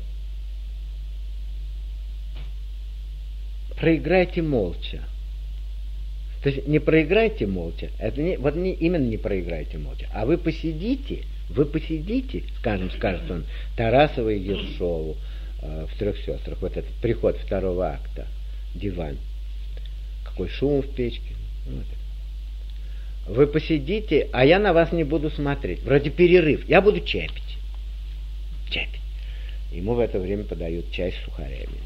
проиграйте молча. То есть не проиграйте молча, это не, вот не, именно не проиграйте молча, а вы посидите, вы посидите, скажем, скажет он Тарасову и Ершову э, в «Трех сестрах», вот этот приход второго акта, диван. Какой шум в печке. Вот. Вы посидите, а я на вас не буду смотреть. Вроде перерыв. Я буду чапить. Чапить. Ему в это время подают чай с сухарями.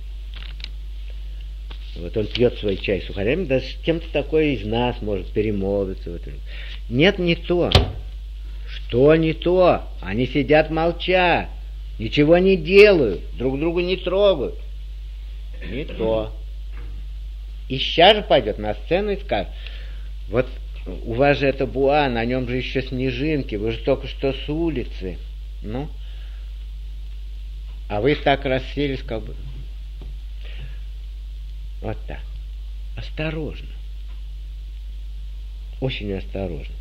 Вот он пьет свой чай с сухарями, да с кем-то такой из нас может перемолвиться. В этом. Нет, не то. Что не то? Они сидят молча. Ничего не делают. Друг друга не трогают. Не то. И сейчас же пойдет на сцену и скажет: вот у вас же это буа, на нем же еще снежинки, вы же только что с улицы. Ну, а вы так расселись, как бы. Вот так. Осторожно. Очень осторожно.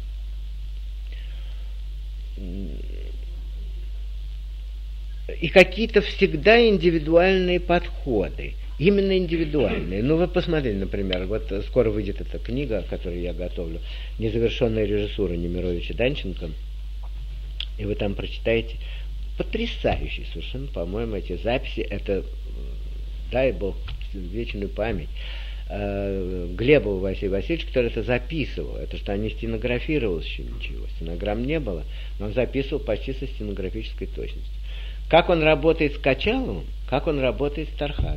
И какие-то всегда индивидуальные подходы. Именно индивидуальные. Ну, вы посмотрите, например, вот скоро выйдет эта книга, которую я готовлю, «Незавершенная режиссура» Немировича Данченко, и вы там прочитаете потрясающие совершенно, по-моему, эти записи. Это, дай Бог, вечную память Глебова Василия Васильевича, который это записывал. Это что, не стенографировалось еще ничего, стенограмм не было, но он записывал почти со стенографической точностью. Как он работает с Качаловым, как он работает с Тархановым.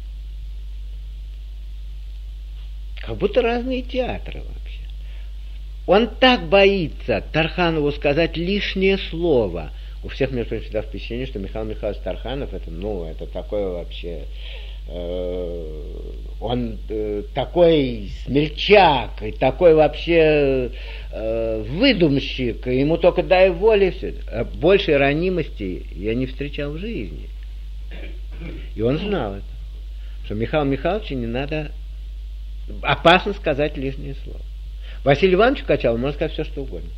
Как будто разные театры вообще. Он так боится Тарханову сказать лишнее слово. У всех, между прочим, всегда впечатление, что Михаил Михайлович Тарханов, это, ну, это такое вообще... Э, он э, такой смельчак, и такой вообще э, выдумщик, ему только дай воли все. Большей ранимости я не встречал в жизни. И он знал это. Что Михаилу Михайловичу не надо... Опасно сказать лишнее слово. Василию Ивановичу Качалову можно сказать все, что угодно.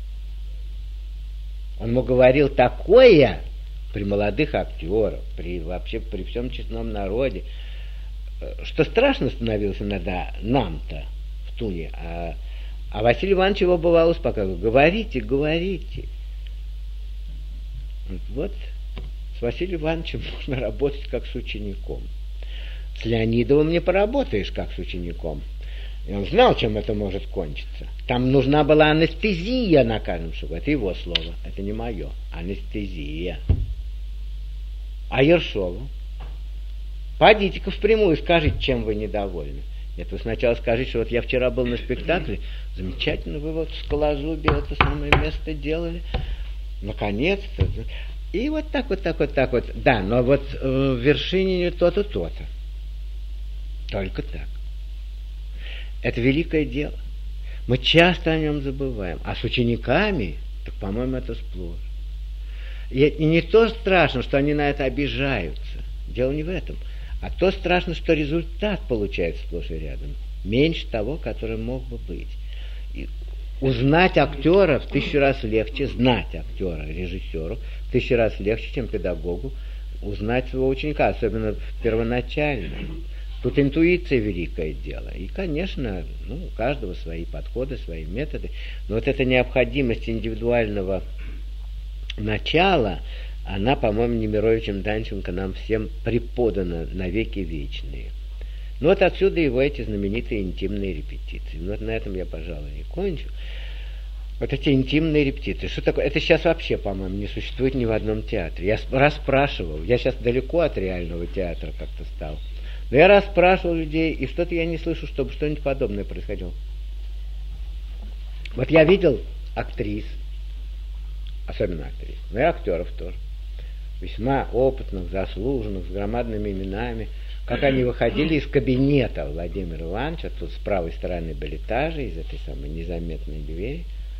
Он ему говорил такое при молодых актерах, при, вообще при всем честном народе, что страшно становилось иногда нам-то в Туне. А, а Василий Иванович его бывало успокаивал: говорите, говорите. Вот с Василием Ивановичем можно работать как с учеником. С Леонидовым не поработаешь как с учеником. И он знал, чем это может кончиться. Там нужна была анестезия на каждом шагу. Это его слово, это не мое. Анестезия. А Ершову? Пойдите-ка впрямую, скажите, чем вы недовольны. Нет, вы сначала скажите, что вот я вчера был на спектакле, замечательно, вы вот в Скалозубе это самое место делали. Наконец-то. И вот так вот, так вот, так вот. Да, но вот э, в Вершинине то-то, то-то. Только так. Это великое дело. Мы часто о нем забываем. А с учениками, так, по-моему, это сплошь. И, и не то страшно, что они на это обижаются. Дело не в этом. А то страшно, что результат получается сплошь и рядом меньше того, который мог бы быть. И узнать актера в тысячу раз легче, знать актера, режиссеру, в тысячу раз легче, чем педагогу узнать своего ученика, особенно первоначально. Тут интуиция великое дело. И, конечно, ну, у каждого свои подходы, свои методы. Но вот эта необходимость индивидуального начала, она, по-моему, Немировичем Данченко нам всем преподана навеки вечные. Ну вот отсюда его эти знаменитые интимные репетиции. Ну вот на этом я, пожалуй, и кончу. Вот эти интимные репетиции. Что такое? Это сейчас вообще, по-моему, не существует ни в одном театре. Я расспрашивал. Я сейчас далеко от реального театра как-то стал. Но я расспрашивал людей, и что-то я не слышу, чтобы что-нибудь подобное происходило. Вот я видел актрис, особенно актрис, но и актеров тоже, весьма опытных, заслуженных, с громадными именами, как они выходили из кабинета Владимира Ивановича, тут с правой стороны были этажи, из этой самой незаметной двери,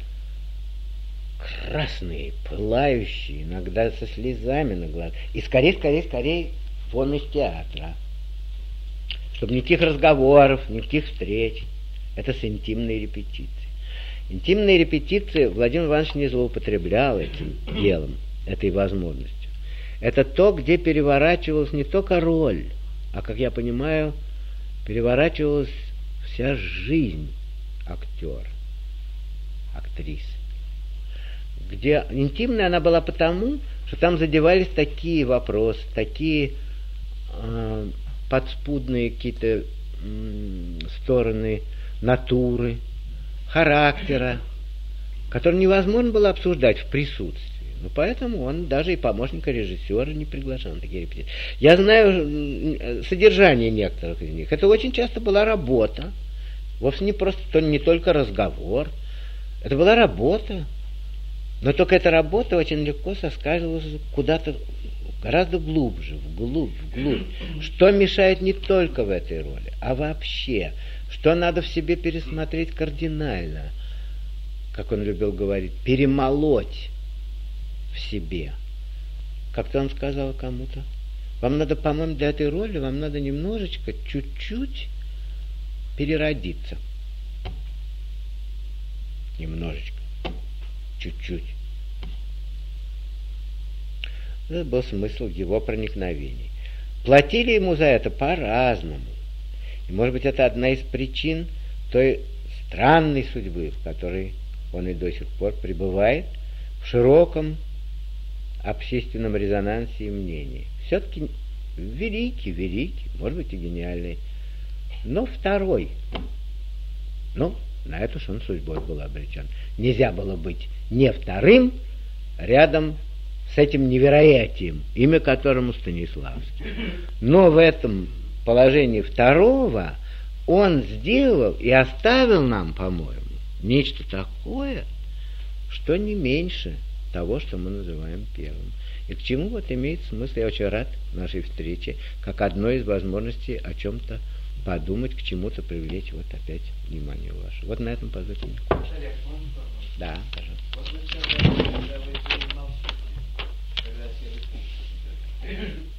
красные, пылающие, иногда со слезами на глазах, и скорее, скорее, скорее вон из театра. Чтобы никаких разговоров, никаких встреч. Это с интимной репетицией. Интимные репетиции Владимир Иванович не злоупотреблял этим делом, этой возможностью. Это то, где переворачивалась не только роль, а, как я понимаю, переворачивалась вся жизнь актера, актрисы. Где интимная она была потому, что там задевались такие вопросы, такие э, подспудные какие-то м, стороны натуры, характера, которые невозможно было обсуждать в присутствии. Ну, поэтому он даже и помощника режиссера не приглашал на такие репетиции. Я знаю содержание некоторых из них. Это очень часто была работа. Вовсе не просто, то не только разговор. Это была работа. Но только эта работа очень легко соскальзывалась куда-то гораздо глубже, вглубь, вглубь. Что мешает не только в этой роли, а вообще. Что надо в себе пересмотреть кардинально. Как он любил говорить, перемолоть в себе. Как-то он сказал кому-то, вам надо, по-моему, для этой роли, вам надо немножечко, чуть-чуть переродиться. Немножечко. Чуть-чуть. Это был смысл его проникновений. Платили ему за это по-разному. И, может быть, это одна из причин той странной судьбы, в которой он и до сих пор пребывает, в широком общественном резонансе и мнении. Все-таки великий, великий, может быть, и гениальный, но второй. Ну, на эту же он судьбой был обречен. Нельзя было быть не вторым рядом с этим невероятием, имя которому Станиславский. Но в этом положении второго он сделал и оставил нам, по-моему, нечто такое, что не меньше того, что мы называем первым. И к чему вот имеет смысл, я очень рад нашей встрече, как одной из возможностей о чем-то подумать, к чему-то привлечь вот опять внимание ваше. Вот на этом позвольте мне кончить. Да, пожалуйста.